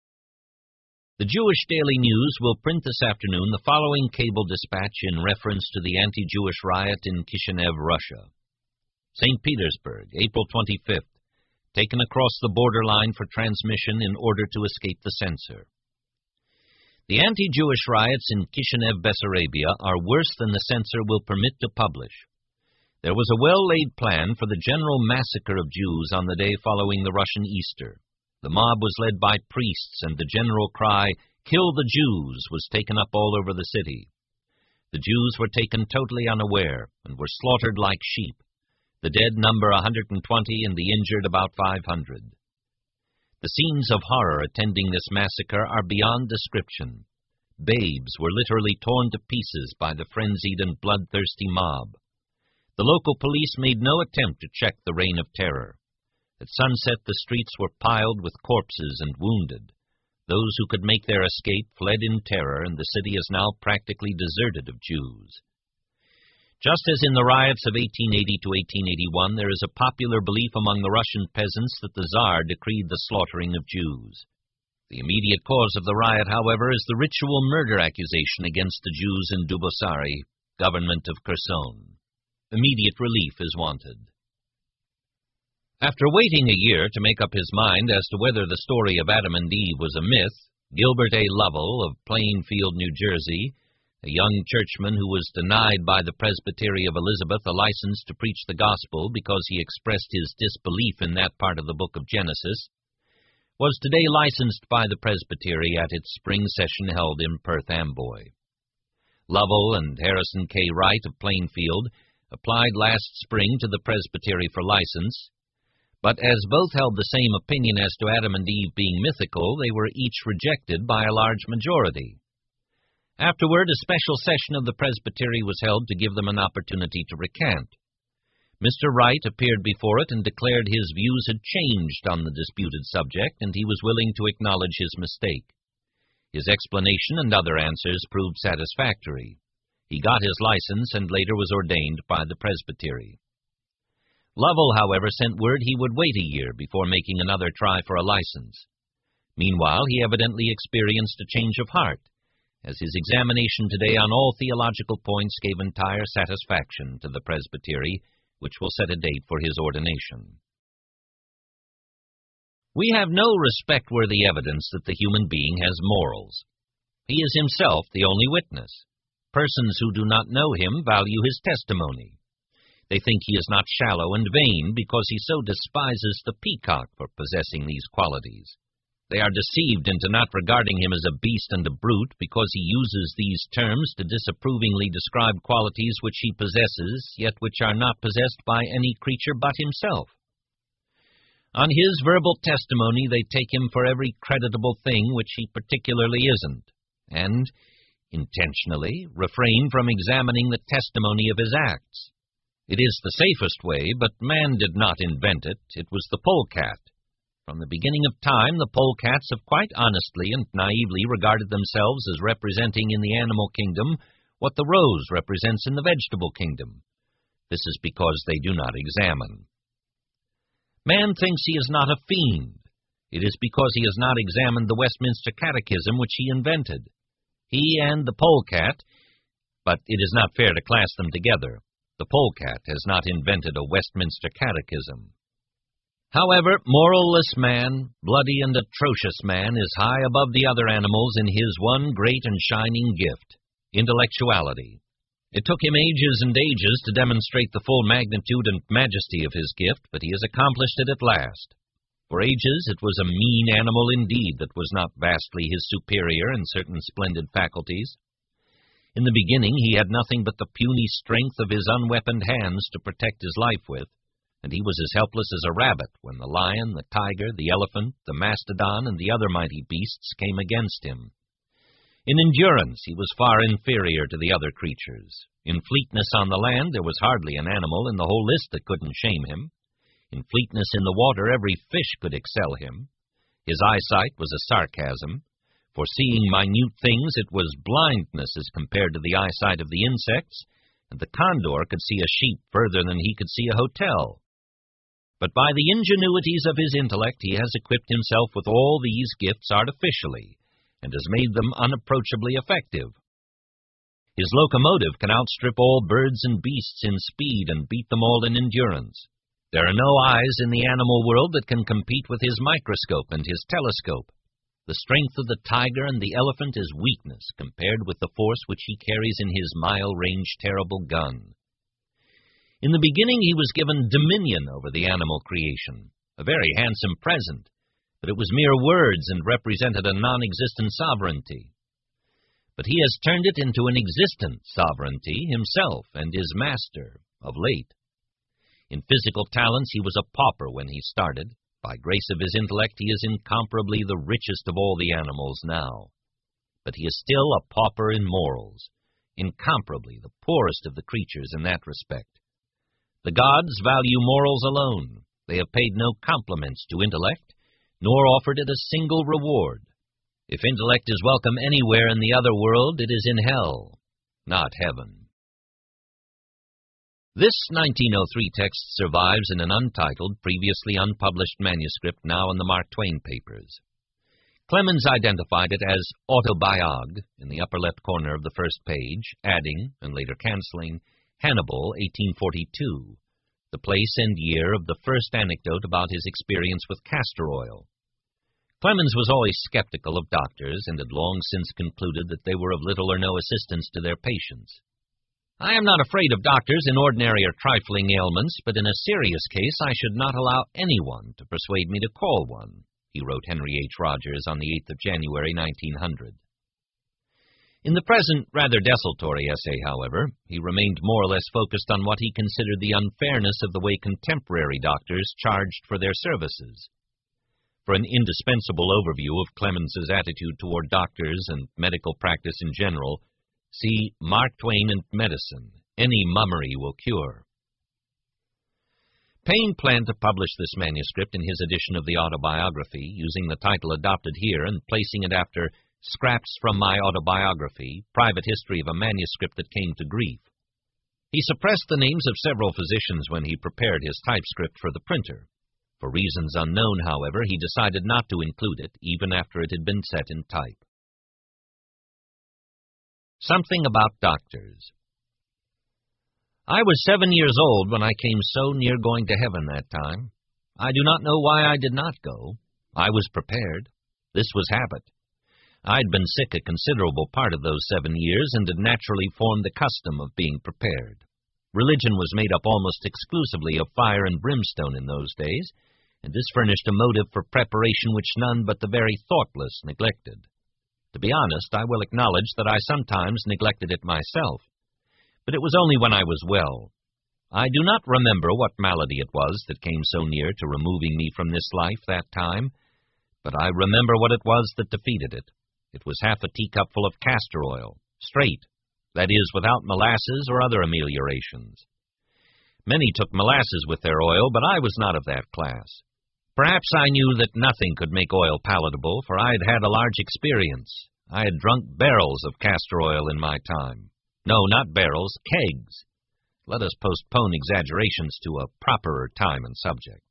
The Jewish Daily News will print this afternoon the following cable dispatch in reference to the anti-Jewish riot in Kishinev, Russia. St. Petersburg, April 25th. Taken across the borderline for transmission in order to escape the censor. The anti-Jewish riots in Kishinev, Bessarabia are worse than the censor will permit to publish. There was a well-laid plan for the general massacre of Jews on the day following the Russian Easter. The mob was led by priests, and the general cry, "Kill the Jews," was taken up all over the city. The Jews were taken totally unaware and were slaughtered like sheep. The dead number 120 and the injured about 500. The scenes of horror attending this massacre are beyond description. Babes were literally torn to pieces by the frenzied and bloodthirsty mob. The local police made no attempt to check the reign of terror. At sunset, the streets were piled with corpses and wounded. Those who could make their escape fled in terror, and the city is now practically deserted of Jews. Just as in the riots of 1880 to 1881, there is a popular belief among the Russian peasants that the Tsar decreed the slaughtering of Jews. The immediate cause of the riot, however, is the ritual murder accusation against the Jews in Dubosari, government of Kherson. Immediate relief is wanted. After waiting a year to make up his mind as to whether the story of Adam and Eve was a myth, Gilbert A. Lovell of Plainfield, New Jersey, a young churchman who was denied by the Presbytery of Elizabeth a license to preach the gospel because he expressed his disbelief in that part of the book of Genesis, was today licensed by the Presbytery at its spring session held in Perth Amboy. Lovell and Harrison K. Wright of Plainfield applied last spring to the Presbytery for license, but as both held the same opinion as to Adam and Eve being mythical, they were each rejected by a large majority. Afterward, a special session of the Presbytery was held to give them an opportunity to recant. Mr. Wright appeared before it and declared his views had changed on the disputed subject, and he was willing to acknowledge his mistake. His explanation and other answers proved satisfactory. He got his license and later was ordained by the presbytery. Lovell, however, sent word he would wait a year before making another try for a license. Meanwhile, he evidently experienced a change of heart, as his examination today on all theological points gave entire satisfaction to the presbytery, which will set a date for his ordination. We have no respect-worthy evidence that the human being has morals. He is himself the only witness. Persons who do not know him value his testimony. They think he is not shallow and vain because he so despises the peacock for possessing these qualities. They are deceived into not regarding him as a beast and a brute because he uses these terms to disapprovingly describe qualities which he possesses, yet which are not possessed by any creature but himself. On his verbal testimony they take him for every creditable thing which he particularly isn't, and intentionally refrain from examining the testimony of his acts. It is the safest way, but man did not invent it. It was the polecat. From the beginning of time, the polecats have quite honestly and naively regarded themselves as representing in the animal kingdom what the rose represents in the vegetable kingdom. This is because they do not examine. Man thinks he is not a fiend. It is because he has not examined the Westminster Catechism which he invented. He and the polecat, but it is not fair to class them together. The polecat has not invented a Westminster Catechism. However, moralless man, bloody and atrocious man, is high above the other animals in his one great and shining gift, intellectuality. It took him ages and ages to demonstrate the full magnitude and majesty of his gift, but he has accomplished it at last. For ages it was a mean animal indeed that was not vastly his superior in certain splendid faculties. In the beginning he had nothing but the puny strength of his unweaponed hands to protect his life with, and he was as helpless as a rabbit when the lion, the tiger, the elephant, the mastodon, and the other mighty beasts came against him. In endurance he was far inferior to the other creatures. In fleetness on the land there was hardly an animal in the whole list that couldn't shame him. In fleetness in the water every fish could excel him. His eyesight was a sarcasm. For seeing minute things it was blindness as compared to the eyesight of the insects, and the condor could see a sheep further than he could see a hotel. But by the ingenuities of his intellect he has equipped himself with all these gifts artificially, and has made them unapproachably effective. His locomotive can outstrip all birds and beasts in speed and beat them all in endurance. There are no eyes in the animal world that can compete with his microscope and his telescope. The strength of the tiger and the elephant is weakness compared with the force which he carries in his mile-range terrible gun. In the beginning he was given dominion over the animal creation, a very handsome present, but it was mere words and represented a non-existent sovereignty. But he has turned it into an existent sovereignty himself and is master of late. In physical talents he was a pauper when he started. By grace of his intellect he is incomparably the richest of all the animals now. But he is still a pauper in morals, incomparably the poorest of the creatures in that respect. The gods value morals alone. They have paid no compliments to intellect, nor offered it a single reward. If intellect is welcome anywhere in the other world, it is in hell, not heaven. This 1903 text survives in an untitled, previously unpublished manuscript now in the Mark Twain papers. Clemens identified it as Autobiog in the upper left corner of the first page, adding, and later canceling, Hannibal, 1842, the place and year of the first anecdote about his experience with castor oil. Clemens was always skeptical of doctors and had long since concluded that they were of little or no assistance to their patients. I am not afraid of doctors in ordinary or trifling ailments, but in a serious case I should not allow anyone to persuade me to call one, he wrote Henry H. Rogers on the 8th of January, 1900. In the present rather desultory essay, however, he remained more or less focused on what he considered the unfairness of the way contemporary doctors charged for their services. For an indispensable overview of Clemens's attitude toward doctors and medical practice in general, see Mark Twain and Medicine, Any Mummery Will Cure. Paine planned to publish this manuscript in his edition of the autobiography, using the title adopted here and placing it after Scraps from My Autobiography, Private History of a Manuscript That Came to Grief. He suppressed the names of several physicians when he prepared his typescript for the printer. For reasons unknown, however, he decided not to include it, even after it had been set in type. Something about doctors. I was 7 years old when I came so near going to heaven that time. I do not know why I did not go. I was prepared. This was habit. I'd been sick a considerable part of those 7 years and had naturally formed the custom of being prepared. Religion was made up almost exclusively of fire and brimstone in those days, and this furnished a motive for preparation which none but the very thoughtless neglected. To be honest, I will acknowledge that I sometimes neglected it myself, but it was only when I was well. I do not remember what malady it was that came so near to removing me from this life that time, but I remember what it was that defeated it. It was half a teacupful of castor oil, straight, that is, without molasses or other ameliorations. Many took molasses with their oil, but I was not of that class. Perhaps I knew that nothing could make oil palatable, for I had had a large experience. I had drunk barrels of castor oil in my time. No, not barrels, kegs. Let us postpone exaggerations to a properer time and subject.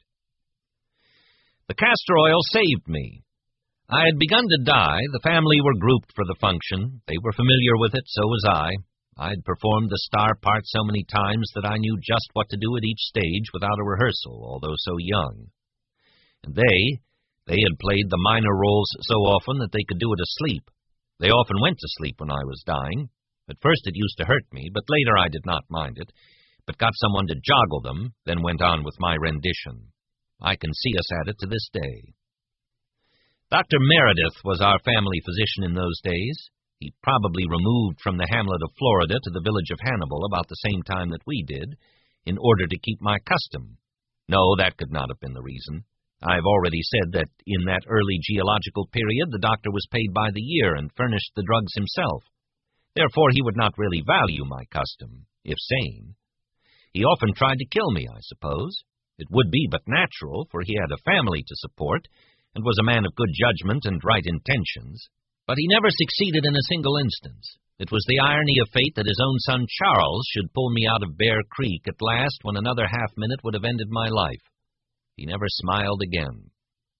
The castor oil saved me. I had begun to die. The family were grouped for the function. They were familiar with it, so was I. I had performed the star part so many times that I knew just what to do at each stage without a rehearsal, although so young. And they had played the minor roles so often that they could do it asleep. They often went to sleep when I was dying. At first it used to hurt me, but later I did not mind it, but got someone to joggle them, then went on with my rendition. I can see us at it to this day. Dr. Meredith was our family physician in those days. He probably removed from the hamlet of Florida to the village of Hannibal about the same time that we did, in order to keep my custom. No, that could not have been the reason. I have already said that in that early geological period the doctor was paid by the year and furnished the drugs himself. Therefore he would not really value my custom, if sane. He often tried to kill me, I suppose. It would be but natural, for he had a family to support, and was a man of good judgment and right intentions. But he never succeeded in a single instance. It was the irony of fate that his own son Charles should pull me out of Bear Creek at last when another half-minute would have ended my life. He never smiled again.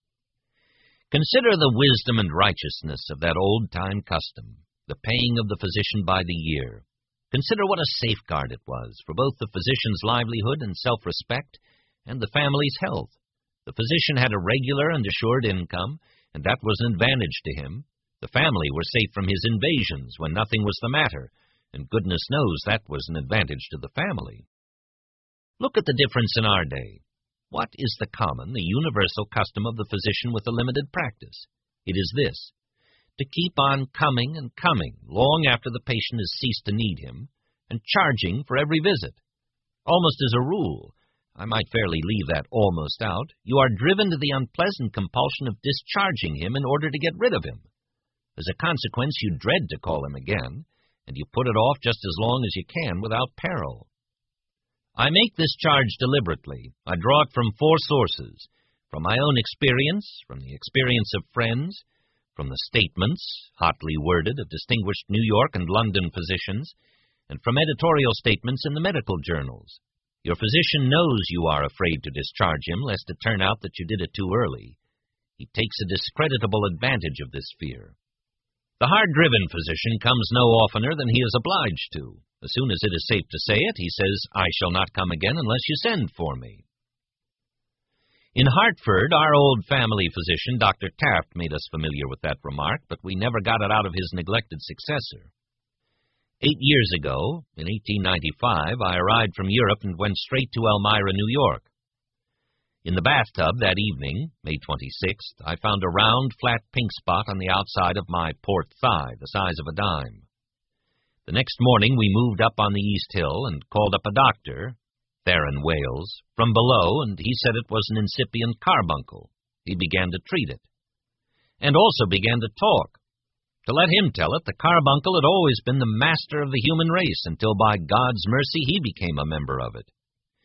Consider the wisdom and righteousness of that old-time custom, the paying of the physician by the year. Consider what a safeguard it was for both the physician's livelihood and self-respect and the family's health. The physician had a regular and assured income, and that was an advantage to him. The family were safe from his invasions when nothing was the matter, and goodness knows that was an advantage to the family. Look at the difference in our day. What is the common, the universal custom of the physician with a limited practice? It is this: to keep on coming and coming long after the patient has ceased to need him, and charging for every visit. Almost as a rule, I might fairly leave that almost out, you are driven to the unpleasant compulsion of discharging him in order to get rid of him. As a consequence, you dread to call him again, and you put it off just as long as you can without peril. I make this charge deliberately. I draw it from 4 sources: from my own experience, from the experience of friends, from the statements, hotly worded, of distinguished New York and London physicians, and from editorial statements in the medical journals. Your physician knows you are afraid to discharge him, lest it turn out that you did it too early. He takes a discreditable advantage of this fear. The hard-driven physician comes no oftener than he is obliged to. As soon as it is safe to say it, he says, "I shall not come again unless you send for me." In Hartford, our old family physician, Dr. Taft, made us familiar with that remark, but we never got it out of his neglected successor. 8 years ago, in 1895, I arrived from Europe and went straight to Elmira, New York. In the bathtub that evening, May 26th, I found a round, flat pink spot on the outside of my port thigh, the size of a dime. The next morning we moved up on the East Hill and called up a doctor, Theron Wales, from below, and he said it was an incipient carbuncle. He began to treat it, and also began to talk. To let him tell it, the carbuncle had always been the master of the human race until by God's mercy he became a member of it.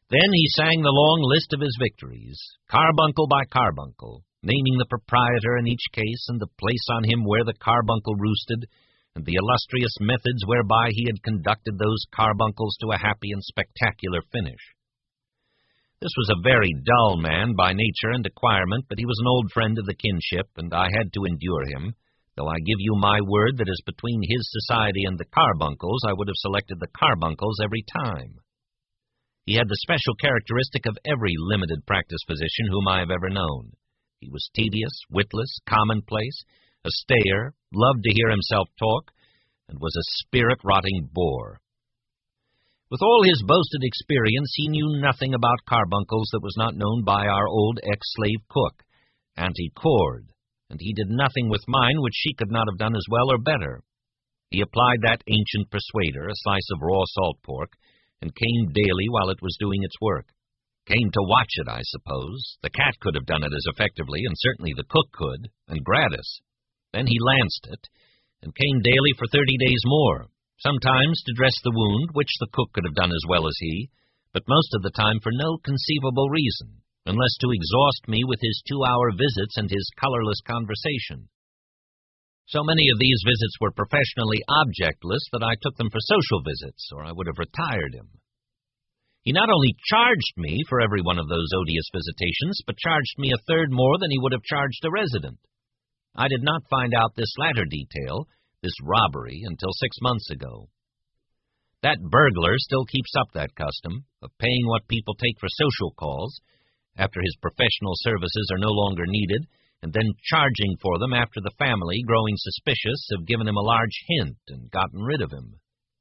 Then he sang the long list of his victories, carbuncle by carbuncle, naming the proprietor in each case and the place on him where the carbuncle roosted, and the illustrious methods whereby he had conducted those carbuncles to a happy and spectacular finish. This was a very dull man by nature and acquirement, but he was an old friend of the kinship, and I had to endure him, though I give you my word that as between his society and the carbuncles, I would have selected the carbuncles every time. He had the special characteristic of every limited practice physician whom I have ever known. He was tedious, witless, commonplace, a stayer, loved to hear himself talk, and was a spirit-rotting bore. With all his boasted experience, he knew nothing about carbuncles that was not known by our old ex-slave cook, Auntie Cord, and he did nothing with mine which she could not have done as well or better. He applied that ancient persuader, a slice of raw salt pork, and came daily while it was doing its work. Came to watch it, I suppose. The cat could have done it as effectively, and certainly the cook could, and gratis. Then he lanced it, and came daily for 30 days more, sometimes to dress the wound, which the cook could have done as well as he, but most of the time for no conceivable reason, unless to exhaust me with his 2-hour visits and his colorless conversation. So many of these visits were professionally objectless that I took them for social visits, or I would have retired him. He not only charged me for every one of those odious visitations, but charged me a third more than he would have charged a resident. I did not find out this latter detail, this robbery, until 6 months ago. That burglar still keeps up that custom of paying what people take for social calls, after his professional services are no longer needed, and then charging for them after the family, growing suspicious, have given him a large hint and gotten rid of him.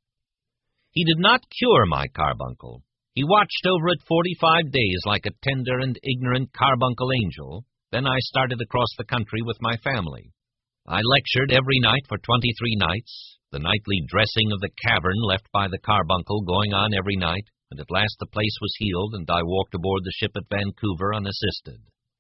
He did not cure my carbuncle. He watched over it 45 days like a tender and ignorant carbuncle angel. Then I started across the country with my family. I lectured every night for 23 nights, the nightly dressing of the cavern left by the carbuncle going on every night, and at last the place was healed, and I walked aboard the ship at Vancouver unassisted.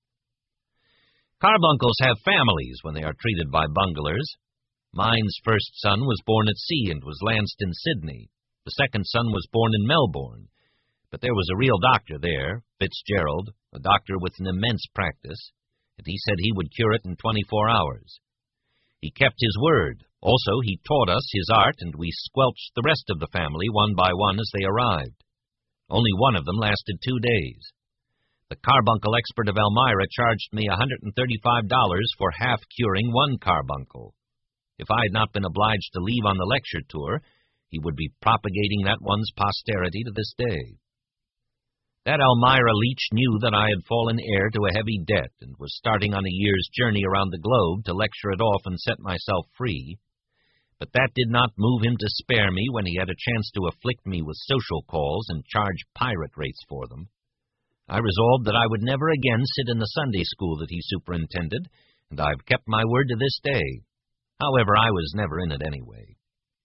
Carbuncles have families when they are treated by bunglers. Mine's first son was born at sea and was lanced in Sydney. The second son was born in Melbourne. But there was a real doctor there, Fitzgerald, a doctor with an immense practice, and he said he would cure it in 24 hours. He kept his word. Also, he taught us his art, and we squelched the rest of the family one by one as they arrived. Only one of them lasted 2 days. The carbuncle expert of Elmira charged me $135 for half-curing one carbuncle. If I had not been obliged to leave on the lecture tour, he would be propagating that one's posterity to this day. That Elmira leech knew that I had fallen heir to a heavy debt and was starting on a year's journey around the globe to lecture it off and set myself free, but that did not move him to spare me when he had a chance to afflict me with social calls and charge pirate rates for them. I resolved that I would never again sit in the Sunday school that he superintended, and I've kept my word to this day. However, I was never in it anyway.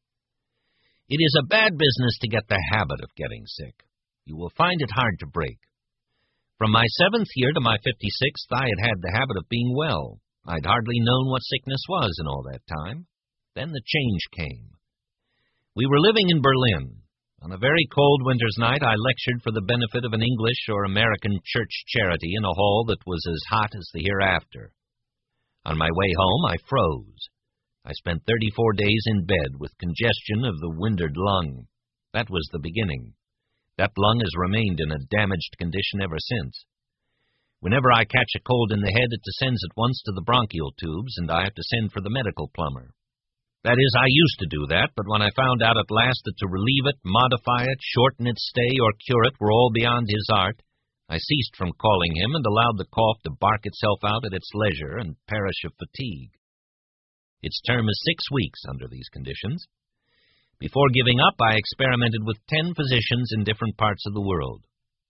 It is a bad business to get the habit of getting sick. You will find it hard to break. From my 7th year to my 56th, I had the habit of being well. I'd hardly known what sickness was in all that time. Then the change came. We were living in Berlin. On a very cold winter's night, I lectured for the benefit of an English or American church charity in a hall that was as hot as the hereafter. On my way home, I froze. I spent 34 days in bed with congestion of the windward lung. That was the beginning. That lung has remained in a damaged condition ever since. Whenever I catch a cold in the head, it descends at once to the bronchial tubes, and I have to send for the medical plumber. That is, I used to do that, but when I found out at last that to relieve it, modify it, shorten its stay, or cure it were all beyond his art, I ceased from calling him and allowed the cough to bark itself out at its leisure and perish of fatigue. Its term is 6 weeks under these conditions. Before giving up, I experimented with 10 physicians in different parts of the world.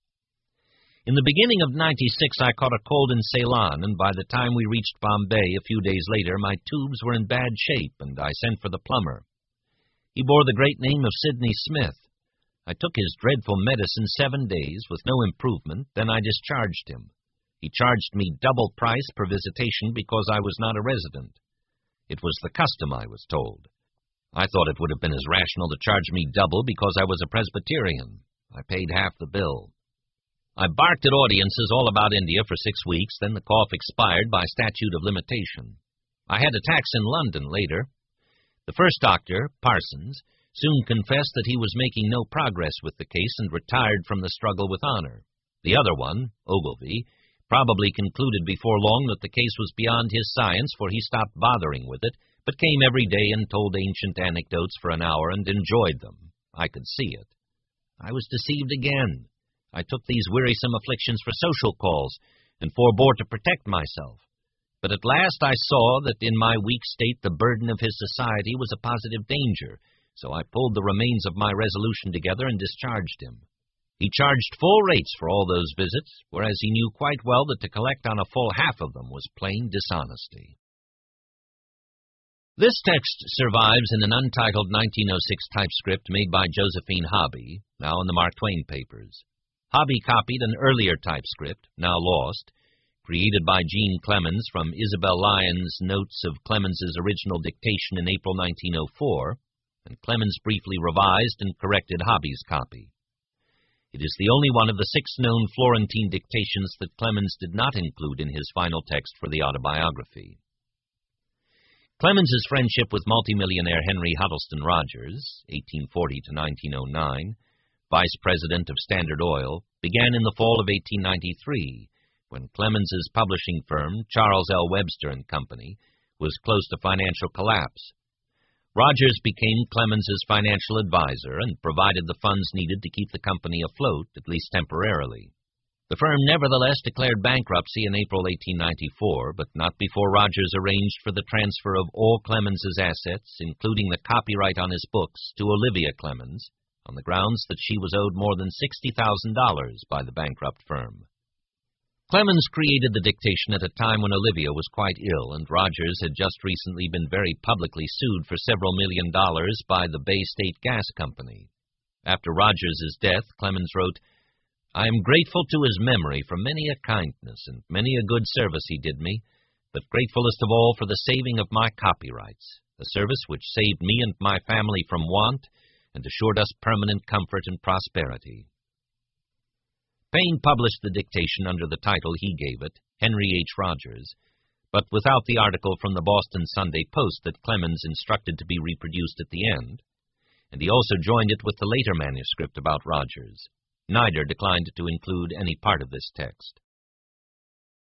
In the beginning of '96, I caught a cold in Ceylon, and by the time we reached Bombay a few days later, my tubes were in bad shape, and I sent for the plumber. He bore the great name of Sidney Smith. I took his dreadful medicine 7 days with no improvement, then I discharged him. He charged me double price per visitation because I was not a resident. It was the custom, I was told. I thought it would have been as rational to charge me double because I was a Presbyterian. I paid half the bill. I barked at audiences all about India for 6 weeks, then the cough expired by statute of limitation. I had attacks in London later. The first doctor, Parsons, soon confessed that he was making no progress with the case and retired from the struggle with honor. The other one, Ogilvy, probably concluded before long that the case was beyond his science, for he stopped bothering with it, but came every day and told ancient anecdotes for an hour and enjoyed them. I could see it. I was deceived again. I took these wearisome afflictions for social calls and forbore to protect myself. But at last I saw that in my weak state the burden of his society was a positive danger, so I pulled the remains of my resolution together and discharged him. He charged full rates for all those visits, whereas he knew quite well that to collect on a full half of them was plain dishonesty. This text survives in an untitled 1906 typescript made by Josephine Hobby, now in the Mark Twain papers. Hobby copied an earlier typescript, now lost, created by Jean Clemens from Isabel Lyon's notes of Clemens's original dictation in April 1904, and Clemens briefly revised and corrected Hobby's copy. It is the only one of the 6 known Florentine dictations that Clemens did not include in his final text for the autobiography. Clemens's friendship with multimillionaire Henry Huddleston Rogers, 1840 to 1909, vice president of Standard Oil, began in the fall of 1893, when Clemens's publishing firm, Charles L. Webster and Company, was close to financial collapse. Rogers became Clemens's financial advisor and provided the funds needed to keep the company afloat, at least temporarily. The firm nevertheless declared bankruptcy in April 1894, but not before Rogers arranged for the transfer of all Clemens's assets, including the copyright on his books, to Olivia Clemens, on the grounds that she was owed more than $60,000 by the bankrupt firm. Clemens created the dictation at a time when Olivia was quite ill, and Rogers had just recently been very publicly sued for several $1 million by the Bay State Gas Company. After Rogers's death, Clemens wrote, "I am grateful to his memory for many a kindness and many a good service he did me, but gratefulest of all for the saving of my copyrights, a service which saved me and my family from want and assured us permanent comfort and prosperity." Paine published the dictation under the title he gave it, Henry H. Rogers, but without the article from the Boston Sunday Post that Clemens instructed to be reproduced at the end, and he also joined it with the later manuscript about Rogers. Neither declined to include any part of this text.